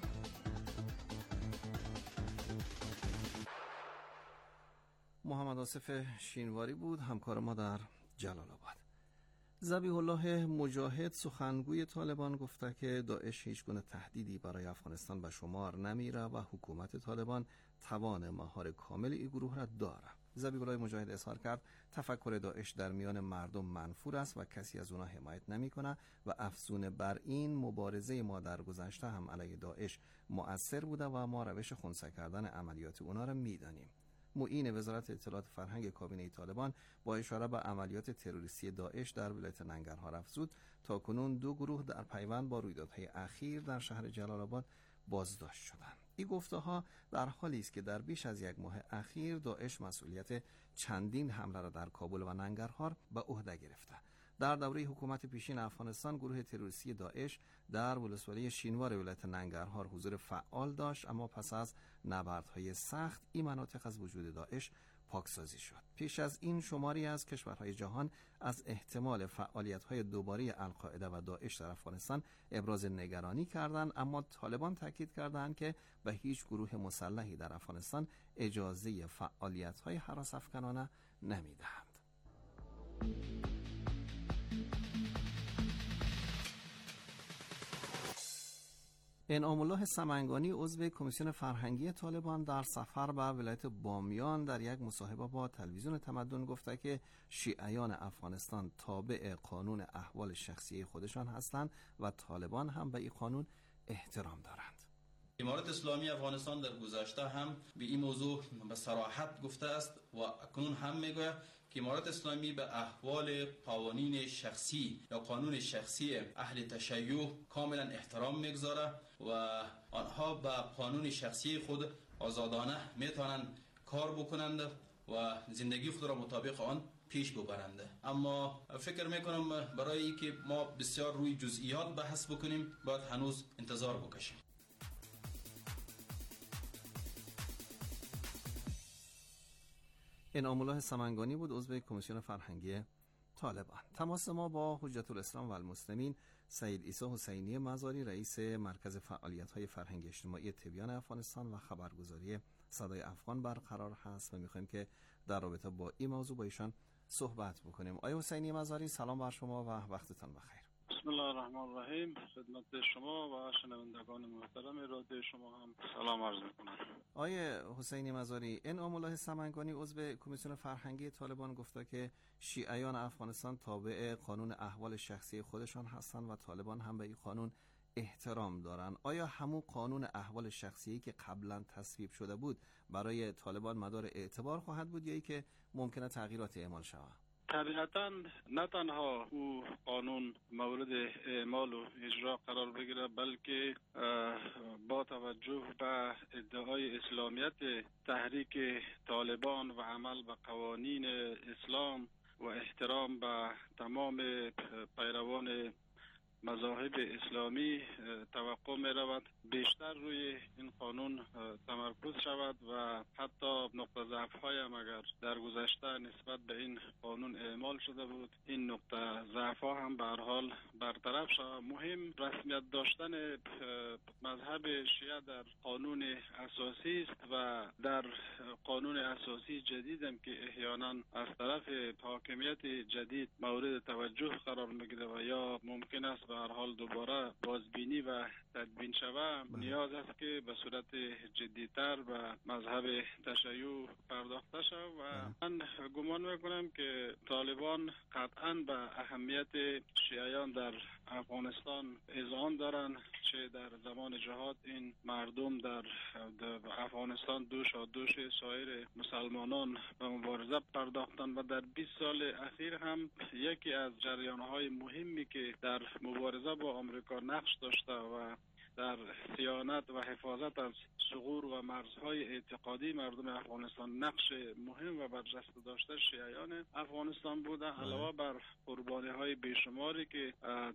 محمد آصف شینواری بود همکار ما در جلال آباد. ذبیح الله مجاهد سخنگوی طالبان گفته که داعش هیچ گونه تهدیدی برای افغانستان به شمار نمیره و حکومت طالبان توان مهار کامل این گروه را داره. ذبیح الله مجاهد اظهار کرد تفکر داعش در میان مردم منفور است و کسی از اونا حمایت نمیکنه و افزون بر این مبارزه ما در گذشته هم علیه داعش مؤثر بوده و ما روش خنثی کردن عملیات اونا را میدانیم. معین وزارت اطلاعات فرهنگ کابینه طالبان با اشاره به عملیات تروریستی داعش در ولایت ننگرهار افزود تا کنون دو گروه در پیوند با رویدادهای اخیر در شهر جلال آباد بازداشت شدند. این گفته‌ها در حالی است که در بیش از یک ماه اخیر داعش مسئولیت چندین حمله را در کابل و ننگرهار به عهده گرفته. در دوره حکومت پیشین افغانستان گروه تروریستی داعش در ولسوالی شینوار ولایت ننگرهار حضور فعال داشت، اما پس از نبردهای سخت این مناطق از وجود داعش پاکسازی شد. پیش از این شماری از کشورهای جهان از احتمال فعالیت‌های دوباره القاعده و داعش در افغانستان ابراز نگرانی کردند، اما طالبان تاکید کردند که به هیچ گروه مسلحی در افغانستان اجازه فعالیت‌های هراس‌افکنانه نمی‌دهند. انعام الله سمنگانی عضو کمیسیون فرهنگی طالبان در سفر به ولایت بامیان در یک مصاحبه با تلویزیون تمدن گفته که شیعیان افغانستان تابع قانون احوال شخصی خودشان هستند و طالبان هم به این قانون احترام دارند. امارت اسلامی افغانستان در گذشته هم به این موضوع به صراحت گفته است و اکنون هم میگوید که امارت اسلامی به احوال قوانین شخصی یا قانون شخصی اهل تشیع کاملا احترام میگذاره و آنها به قانون شخصی خود آزادانه میتونند کار بکنند و زندگی خود را مطابق آن پیش ببرند. اما فکر میکنم برای اینکه ما بسیار روی جزئیات بحث بکنیم باید هنوز انتظار بکشیم. انعام الله سمنگانی بود عضو کمیسیون فرهنگی طالبان. تماس ما با حجت الاسلام و المسلمین سید عیسی حسینی مزاری رئیس مرکز فعالیت‌های فرهنگی اجتماعی تبیان افغانستان و خبرگزاری صدای افغان برقرار هست و می‌خوایم که در رابطه با این موضوع با ایشان صحبت بکنیم. آقای حسینی مزاری سلام بر شما و وقتتان بخیر. بسم الله الرحمن الرحیم. خدمت شما و شنوندگان محترم رادیو شما هم سلام عرض می‌کنم. آقای حسینی مزاری، انعام الله سمنگانی عضو کمیسیون فرهنگی طالبان گفته که شیعیان افغانستان تابع قانون احوال شخصی خودشان هستند و طالبان هم به این قانون احترام دارند. آیا همون قانون احوال شخصی که قبلا تصویب شده بود برای طالبان مدار اعتبار خواهد بود یا ای که ممکنه تغییرات اعمال شود؟ طبیعتاً نه تنها او قانون مورد اعمال و اجرا قرار بگیره بلکه با توجه به ادعای اسلامیت تحریک طالبان و عمل به قوانین اسلام و احترام به تمام پیروان مذاهب اسلامی توقع می رود بیشتر روی این قانون تمرکز شود و حتی نقطه ضعف های هم اگر در گذشته نسبت به این قانون اعمال شده بود، این نقطه ضعف ها هم به هر حال برطرف شود. مهم رسمیت داشتن مذهب شیعه در قانون اساسی است و در قانون اساسی جدید هم که احیانا از طرف حاکمیت جدید مورد توجه قرار میگیره و یا ممکن است به هر حال دوباره بازبینی و تدوین شود، نیاز است که به صورت جدیتر به مذهب تشیع پرداخته شود و من گمان میکنم که طالبان قطعا به اهمیت شیعیان در افغانستان اذعان دارند، چه در زمان جهاد این مردم در, در افغانستان دوش و دوش سایر مسلمانان به مبارزه پرداختند و در بیست سال اخیر هم یکی از جریان‌های مهمی که در مبارزه با آمریکا نقش داشته و در صیانت و حفاظت از ثغور و مرزهای اعتقادی مردم افغانستان نقش مهم و برجسته داشته شیعیان افغانستان بوده، علاوه بر قربانی‌های بیشماری که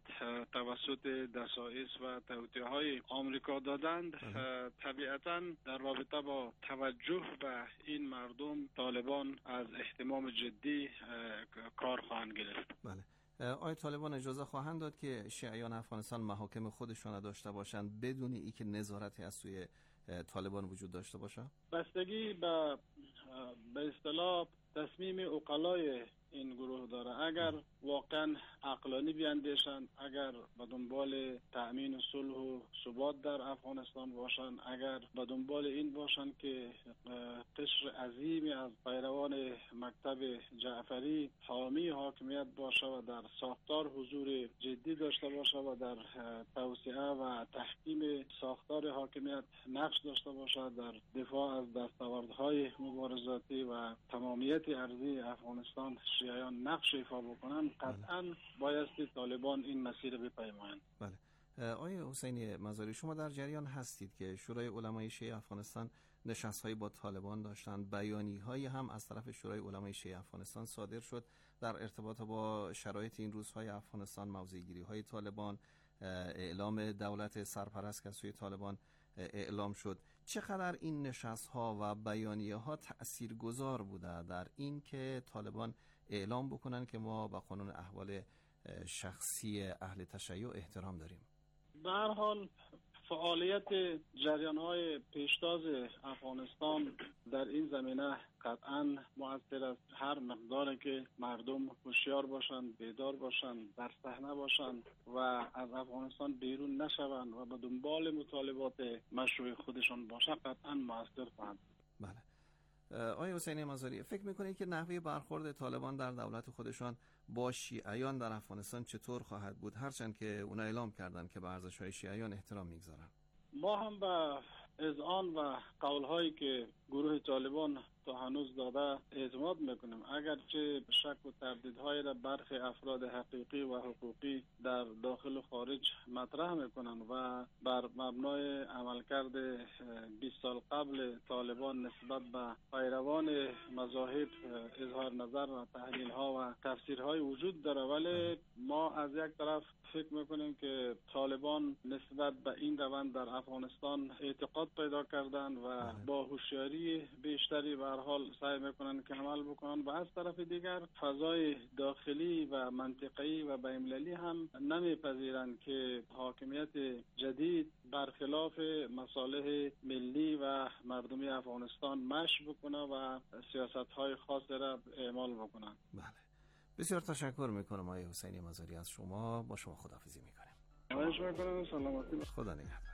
توسط دسایس و توطئه‌های آمریکا دادند. طبیعتاً در رابطه با توجه به این مردم طالبان از اهتمام جدی کار خواهند گرفت. بله. آیا طالبان اجازه خواهند داد که شیعیان افغانستان محاکم خودشان داشته باشند بدون اینکه نظارتی از سوی طالبان وجود داشته باشه؟ بستگی به به اصطلاح تصمیم عقلای این گروه داره. اگر واقعا عقلانی بیاندیشند، اگر به دنبال تأمین صلح و ثبات در افغانستان باشند، اگر به دنبال این باشند که قشر عظیمی از پیروان مکتب جعفری حامی حاکمیت باشه و در ساختار حضور جدی داشته باشه و در توسعه و تحکیم ساختار حاکمیت نقش داشته باشه، در دفاع از دستاوردهای مبارزاتی و تمامیت ارضی افغانستان شیعیان نقش ایفا بکنن، قطعا بایستی طالبان این مسیر بپیمایند. بله. آقای حسینی مزاری، شما در جریان هستید که شورای علمای شیعه افغانستان نشست‌هایی با طالبان داشتند، بیانیه‌هایی هم از طرف شورای علمای شیعه افغانستان صادر شد در ارتباط با شرایط این روزهای افغانستان، موضع‌گیری‌های طالبان، اعلام دولت سرپرست که از سوی طالبان اعلام شد. چقدر این نشست‌ها و بیانیه‌ها تأثیرگذار بوده در این که طالبان اعلام بکنن که ما به قانون احوال شخصی اهل تشیع احترام داریم؟ به هر حال فعالیت جریان‌های پیشتاز افغانستان در این زمینه قطعاً مؤثر است. هر مقداری که مردم هوشیار باشند، بیدار باشند، در صحنه باشند و از افغانستان بیرون نشوند و به دنبال مطالبات مشروع خودشان باشند، قطعاً مؤثر خواهند. بله. آقای حسینی مزاری، فکر میکنید که نحوه برخورد طالبان در دولت خودشان با شیعیان در افغانستان چطور خواهد بود، هرچند که اونا اعلام کردن که به ارزش‌های شیعیان احترام میگذارن؟ ما هم به اذعان و قول‌هایی که گروه طالبان تا هنوز داده اعتماد میکنیم، اگرچه شک و تردیدهای را برخی افراد حقیقی و حقوقی در داخل و خارج مطرح میکنن و بر مبنای عملکرد بیست سال قبل طالبان نسبت به پیروان مذاهب اظهار نظر و تحلیل ها و تفسیرهای وجود داره، ولی ما از یک طرف فکر میکنیم که طالبان نسبت به این روند در افغانستان اعتقاد پیدا کردن و با هوشیاری بیشتری به هر حال سعی میکنن که عمل بکنن و از طرف دیگر فضای داخلی و منطقه‌ای و بین‌المللی هم نمیپذیرند که حاکمیت جدید برخلاف مصالح ملی و مردمی افغانستان مشی بکنه و سیاست‌های خاص را اعمال بکنن. بله. بسیار تشکر میکنم آقای حسینی مزاری از شما. با شما خداحافظی میکنیم. خواهش میکنم. سلامتی. خدا نگهدار.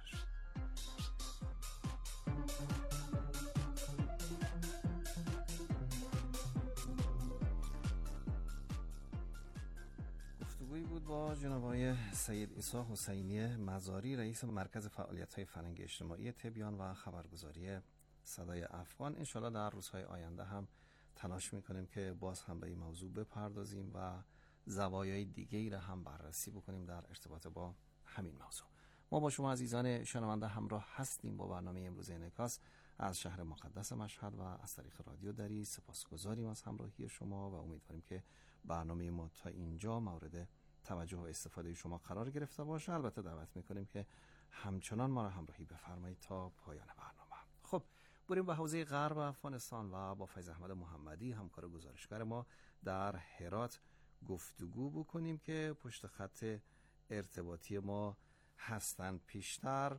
گفتگویی بود با جناب آقای سید عیسی حسینی مزاری، رئیس مرکز فعالیت‌های فرهنگ اجتماعی تبیان و خبرگزاری صدای افغان. انشالله در روزهای آینده هم تلاش میکنیم که باز هم به این موضوع بپردازیم و زوایای دیگه‌ای را هم بررسی بکنیم در ارتباط با همین موضوع. ما با شما عزیزان شنونده همراه هستیم با برنامه امروز انعکاس از شهر مقدس مشهد و از طریق رادیو دری. سپاسگزاریم از همراهی شما و امیدواریم که برنامه ما تا اینجا مورد توجه و استفاده شما قرار گرفته باشه. البته دعوت میکنیم که همچنان ما را همراهی بفرمایید تا پایان برنامه. خب بریم به حوزه غرب افغانستان و با فیض احمد محمدی همکار گزارشگر ما در هرات گفتگو بکنیم که پشت خط ارتباطی ما هستند. پیشتر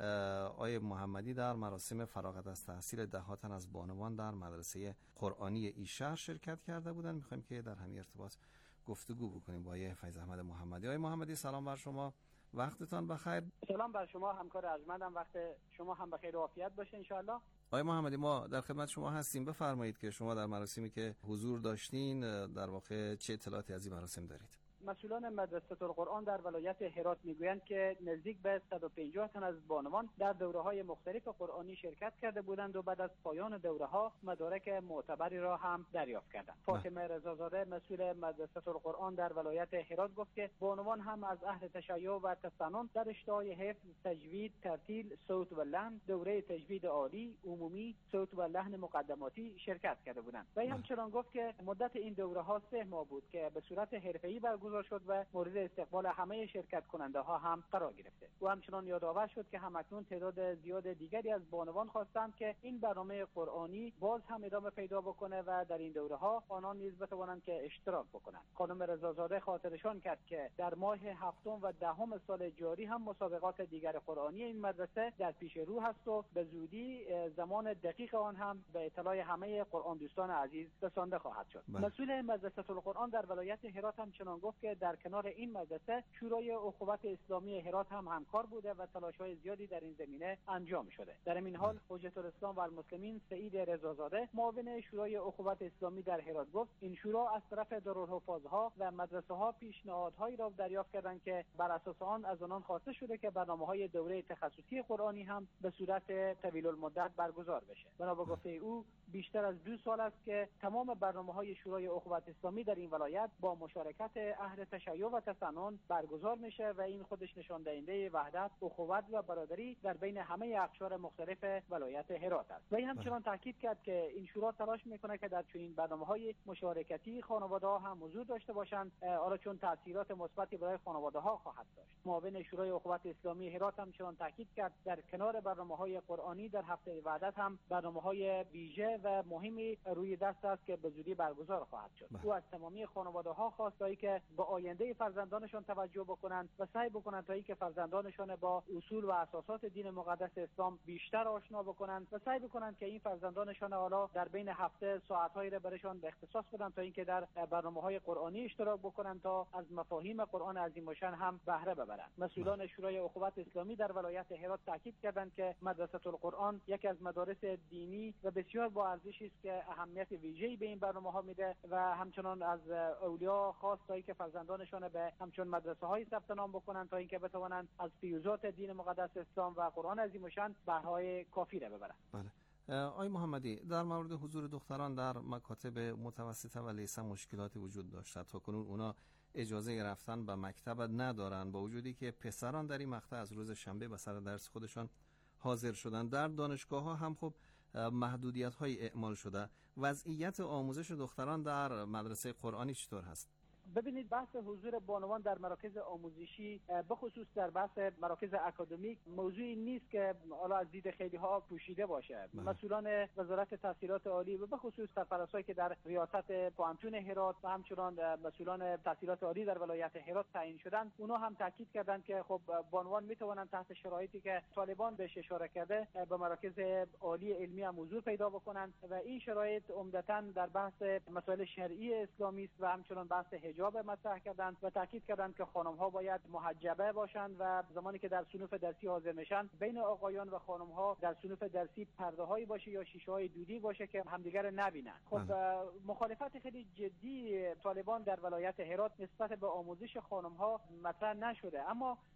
آقای محمدی در مراسم فراغت از تحصیل ده تن از بانوان در مدرسه قرآنی ایشهر شرکت کرده بودند. میخوایم که در همین ارتباط گفتگو بکنیم با آقای فیض احمد محمدی. آقای محمدی سلام بر شما، وقتتان بخیر. سلام بر شما همکار ارجمندم، وقت شما هم بخیر و عافیت باشه ان شاء الله. آقای محمدی ما در خدمت شما هستیم، بفرمایید که شما در مراسمی که حضور داشتین در واقع چه اطلاعاتی از این مراسم دارید؟ مسئولان مدرسه القرآن در ولایت هرات میگویند که نزدیک به صد و پنجاه تن از بانوان در دوره‌های مختلف قرآنی شرکت کرده بودند و بعد از پایان دوره‌ها مدارک معتبری را هم دریافت کردند. فاطمه رضازاده مسئول مدرسه القرآن در ولایت هرات گفت که بانوان هم از اهل تشیع و تسنن در رشته‌های حفظ، تجوید، ترتیل، صوت و لحن، دوره تجوید عالی، عمومی، صوت و لحن مقدماتی شرکت کرده بودند. و همچنین گفت که مدت این دوره‌ها سه ماه بود که به صورت حرفه‌ای برگزار شد و مورد استقبال همه شرکت کننده ها هم قرار گرفته. و همچنان یادآور شد که همکنون تعداد زیاد دیگری از بانوان خواستند که این برنامه قرآنی باز هم ادامه پیدا بکنه و در این دوره ها آنان نیز بتوانند که اشتراک بکنند. خانم رضازاده خاطرشان کرد که در ماه هفتم و دهم سال جاری هم مسابقات دیگر قرآنی این مدرسه در پیش رو هست و به زودی زمان دقیق آن هم به اطلاع همه قرآن دوستان عزیز رسانده خواهد شد. مسئول مدرسه القرآن در ولایت هرات هم چنان گفت که در کنار این مدرسه شورای اخوت اسلامی هرات هم همکار بوده و تلاش‌های زیادی در این زمینه انجام شده. در این حال حجت الاسلام و المسلمین سعید رضازاده معاون شورای اخوت اسلامی در هرات گفت این شورا از طرف دارالحفاظها و مدرسه‌ها پیشنهادهایی را دریافت کردند که بر اساس آن از آنان خواسته شده که برنامه‌های دوره تخصصی قرآنی هم به صورت طویل المدت برگزار بشه. بنا به گفته او بیشتر از دو سال است که تمام برنامه‌های شورای اخوت اسلامی در این ولایت با مشارکت اهل تشیع و تسنن برگزار میشه و این خودش نشان دهنده وحدت، اخوت و برادری در بین همه اقشار مختلف ولایت هرات است. و این همچنان تاکید کرد که این شورا تلاش میکنه که در چنین برنامه‌های مشارکتی خانواده‌ها هم حضور داشته باشند، حالا چون تاثیرات مثبتی برای خانواده‌ها خواهد داشت. معاون شورای اخوت اسلامی هرات هم چنان تاکید کرد در کنار برنامه‌های قرآنی در هفته وحدت هم برنامه‌های ویژه و مهمی روی دست است که به زودی برگزار خواهد شد. او از تمامی خانواده‌ها خواست که به آینده فرزندانشان توجه بکنند و سعی بکنند تا اینکه فرزندانشان با اصول و اساسات دین مقدس اسلام بیشتر آشنا بکنند و سعی بکنند که این فرزندانشان حالا در بین هفته ساعت‌هایی را برشان به اختصاص بدن تا اینکه در برنامه‌های قرآنی اشتراک بکنند تا از مفاهیم قرآن عظیم الشأن هم بهره ببرند. مسئولان شورای اخوت اسلامی در ولایت هرات تاکید کردند که مدرسه القرآن یکی از مدارس دینی و بسیار با ارزشی است که اهمیت ویژه‌ای به این برنامه‌ها میده و همچنان از اولیا خواست تا اینکه فرزندانشان به همچون مدرسه های ثبت نام بکنند تا اینکه بتوانند از فیوزات دین مقدس اسلام و قرآن عظیم الشأن بهره کافی را ببرند. بله. آقای محمدی در مورد حضور دختران در مکاتب متوسطه و لیسه مشکلاتی وجود داشته. تا کنون اونا اجازه رفتن به مکتب ندارن، با وجودی که پسران در این مقطع از روز شنبه به سر درس خودشان حاضر شدن. در دانشگاه ها هم خب محدودیت های اعمال شده. وضعیت آموزش دختران در مدرسه قرآنی چطور هست؟ ببینید بحث حضور بانوان در مراکز آموزشی به خصوص در بحث مراکز اکادمیک موضوعی نیست که حالا از دید خیلی ها پوشیده باشه. مسئولان وزارت تحصیلات عالی و به خصوص سرپرستانی که در ریاست پوهنتون هرات و همچنان مسئولان تحصیلات عالی در ولایت هرات تعیین شدن، اونا هم تاکید کردند که خب بانوان میتوانند تحت شرایطی که طالبان بهش اشاره کرده به مراکز عالی علمی هم حضور پیدا بکنند و این شرایط عمدتاً در بحث مسائل شرعی اسلامی است و همچنان بحث حجاب مطرح کردند و تاکید کردند که خانم‌ها باید محجبه باشند و زمانی که در صنوف درسی حاضر میشن بین آقایان و خانم‌ها در صنوف درسی پرده‌هایی باشه یا شیشه‌های دودی باشه که همدیگر رو نبینن. خب مخالفت خیلی جدی طالبان در ولایت هرات نسبت به آموزش خانم‌ها مطرح نشده، اما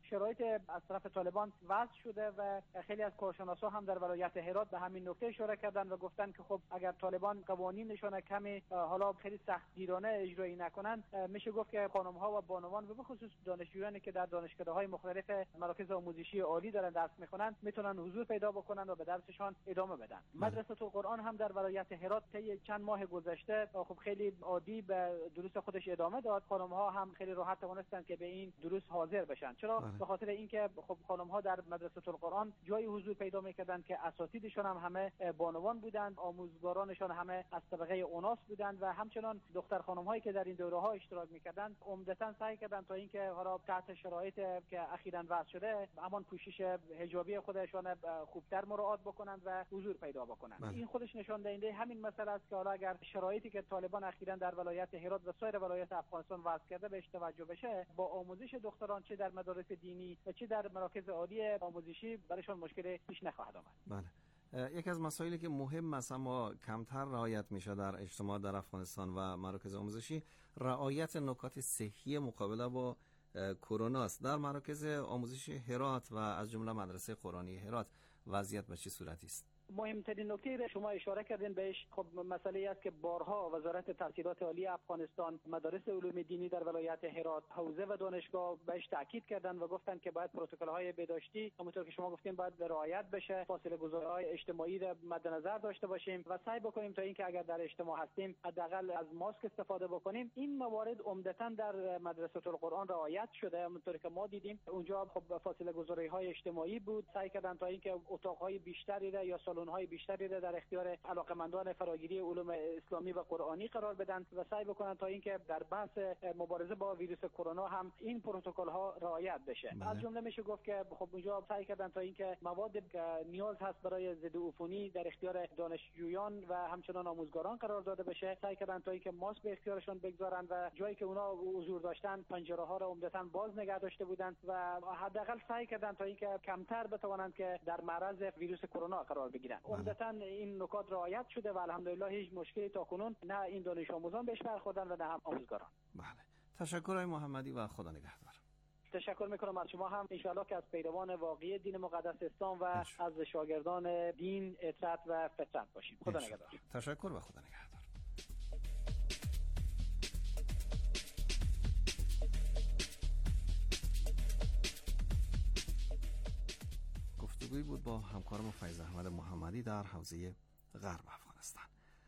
شرایط از طرف طالبان وضع شده و خیلی از کارشناسا هم در ولایت هرات به همین نکته اشاره کردن و گفتن که خب اگر طالبان قوانینشون کمی حالا خیلی سختگیرانه اجرایی نکنن، میشه گفت که خانم‌ها و بانوان و به خصوص دانشجویانی که در دانشگاه‌های مختلف مراکز آموزشی عالی دارن درس میخونن میتونن حضور پیدا بکنن و به درسشان ادامه بدن. مدرسه القرآن هم در ولایت هرات طی چند ماه گذشته خب خیلی عادی به دروس خودش ادامه داد. خانم‌ها هم خیلی راحت توانستن که به این دروس حاضر بشن. چرا؟ به خاطر اینکه خب خانم‌ها در مدرسه القرآن جای حضور پیدا میکردن که اساتیدشون هم همه بانوان بودند، آموزگارانشون همه از طبقه اوناس بودند و همچنان دختر خانم‌هایی که در این دوره‌ها اشتراک میکردن عمدتاً سعی کردن تا اینکه حالا تحت شرایط که اخیراً وضع شده همان پوشش حجابی خودشون خوبتر مراعات بکنند و حضور پیدا بکنند. بله. این خودش نشان دهنده همین مسئله است که حالا اگر شرایطی که طالبان اخیراً در ولایت هرات و سایر ولایات افغانستان وضع کرده بهش توجه بشه، با آموزش دختران چه در مدارس دینی و چه در مراکز عالی آموزشی برایشان مشکل پیش نخواهد آمد. بله. یک از مسائلی که مهم مثلا ما کمتر رعایت میشه در اجتماع در افغانستان و مراکز آموزشی رعایت نکات صحی مقابله با کرونا است. در مراکز آموزشی هرات و از جمله مدرسه قرآنی هرات وضعیت به چه صورتی است؟ مهمترین نکته را شما اشاره کردین بهش، خب مسئله است که بارها وزارت تحصیلات عالی افغانستان، مدارس علوم دینی در ولایت هرات، حوزه و دانشگاه بهش تاکید کردن و گفتن که باید پروتکل‌های بهداشتی همونطور که شما گفتین باید رعایت بشه، فاصله گذاری‌های اجتماعی را مد نظر داشته باشیم و سعی بکنیم تا اینکه اگر در اجتماع هستیم حداقل از ماسک استفاده بکنیم. این موارد عمدتاً در مدرسه القرآن رعایت شده. همونطور که ما دیدیم اونجا خب فاصله گذاری‌های اجتماعی بود، سعی کردن تا اینکه اتاق‌های بیشتری را یا سالن‌های بیشتری را در اختیار علاقه‌مندان فراگیری علوم اسلامی و قرآنی قرار بدن و سعی بکنن تا اینکه در بحث مبارزه با ویروس کرونا هم این پروتکل‌ها رعایت بشه. بله. از جمله میشه گفت که خب اونجا سعی کردن تا اینکه مواد که نیاز هست برای ضد عفونی در اختیار دانشجویان و همچنان آموزگاران قرار داده بشه، سعی کردن تا اینکه ماسک به اختیارشون بگذارن و جایی که اونا حضور داشتن پنجره‌ها را عمدتاً باز نگه داشته بودند و حداقل سعی کردن تا اینکه کمتر بتوانند که در معرض ویروس کرونا قرار بگیرن. عمدتاً این نکات رعایت شده و الحمدلله هیچ مشکلی تاکنون نه این دانش آموزان بهش برخوردن و نه هم آموزگاران. بله. تشکر آقای محمدی و خدا نگهدار. تشکر میکنم از شما هم، انشاءالله که از پیروان واقعی دین مقدس اسلام و از شاگردان دین، اطاعت و فطرت باشیم. خدا نگهدار. تشکر و خدا نگهدار. گفتگویی بود با همکارم فیض احمد محمدی در حوزه غرب افغانستان.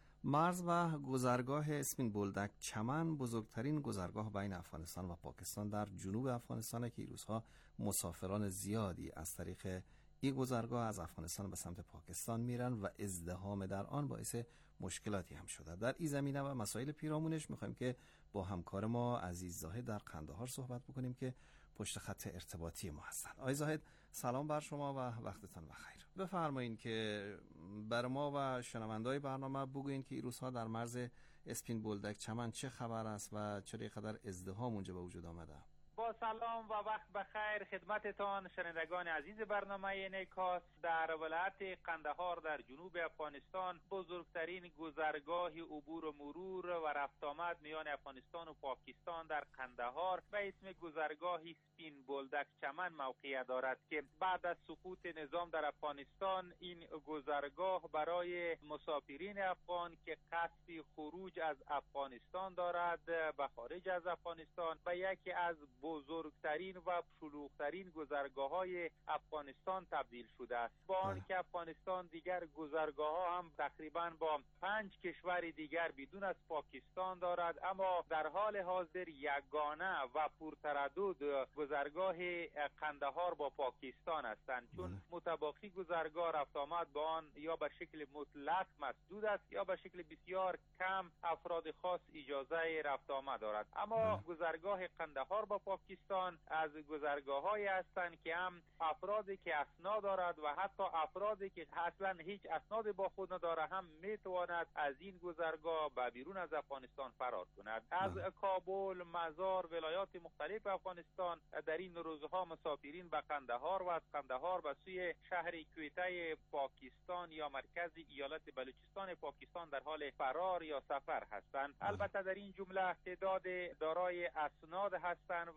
مرز و گذرگاه اسپین بولدک چمن بزرگترین گذرگاه بین افغانستان و پاکستان در جنوب افغانستان که این روزها مسافران زیادی از طریق این گذرگاه از افغانستان به سمت پاکستان میرن و ازدحام در آن باعث مشکلاتی هم شده. در این زمینه و مسائل پیرامونش میخوایم که با همکار ما عزیز زاهد در قندهار صحبت بکنیم که پشت خط ارتباطی ما هستن. آقای زاهد سلام بر شما و وقتتان بخیر. بفرمایید که بر ما و شنونده‌های برنامه بگویید که این روزها در مرز اسپین بولدک چمن چه خبر است و چرا اینقدر ازدحام اونجا به وجود آمده؟ با سلام و وقت بخیر خدمتتان شنوندگان عزیز برنامه انعکاس. در ولایت قندهار در جنوب افغانستان بزرگترین گذرگاه عبور و مرور و رفت آمد میان افغانستان و پاکستان در قندهار به اسم گذرگاه اسپین بولدک چمن موقعیت دارد که بعد از سقوط نظام در افغانستان این گذرگاه برای مسافرین افغان که قصد خروج از افغانستان دارد به خارج از افغانستان و یکی از بزرگترین و شلوغترین گذرگاه‌های افغانستان تبدیل شده است. با آنکه افغانستان دیگر گذرگاه‌ها هم تقریباً با پنج کشور دیگر بدون از پاکستان دارد، اما در حال حاضر یگانه و پرتردد گذرگاه قندهار با پاکستان هستند، چون متباقی گذرگاه رفت آمد با آن یا به شکل مطلق مسدود است یا به شکل بسیار کم افراد خاص اجازه رفت آمد دارد. اما گذرگاه قندهار با پاکستان از گذرگاه‌هایی هستند که هم افرادی که اسناد دارد و حتی افرادی که اصلا هیچ اسناد با خود نداره هم میتواند از این گذرگاه به بیرون از افغانستان فرار کند. از کابل، مزار، ولایات مختلف افغانستان در این روزها مسافرین به قندهار و از قندهار به سوی شهر کویته پاکستان یا مرکز ایالت بلوچستان پاکستان در حال فرار یا سفر هستند. البته در این جمله تعداد دارای اسناد هستند و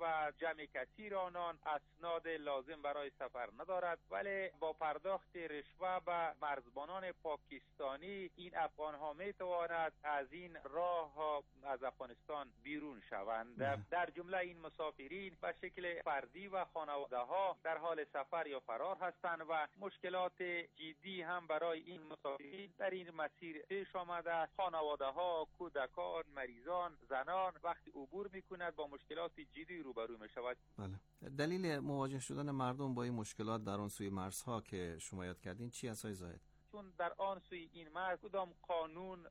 و جمع کثیر آنان اسناد لازم برای سفر ندارد، ولی با پرداخت رشوه به مرزبانان پاکستانی این افغان‌ها میتواند از این راه از افغانستان بیرون شوند. در جمله این مسافرین به شکل فردی و خانواده ها در حال سفر یا فرار هستند و مشکلات جدی هم برای این مسافرین در این مسیر پیش آمده. خانواده ها، کودکان، مریضان، زنان وقتی عبور میکند با مشکلات جدی روبرو میشود. بله. دلیل مواجه شدن مردم با این مشکلات در آن سوی مرزها که شما یاد کردین چی است آقای زاهد؟ چون در آن سوی این مرز کدام قانون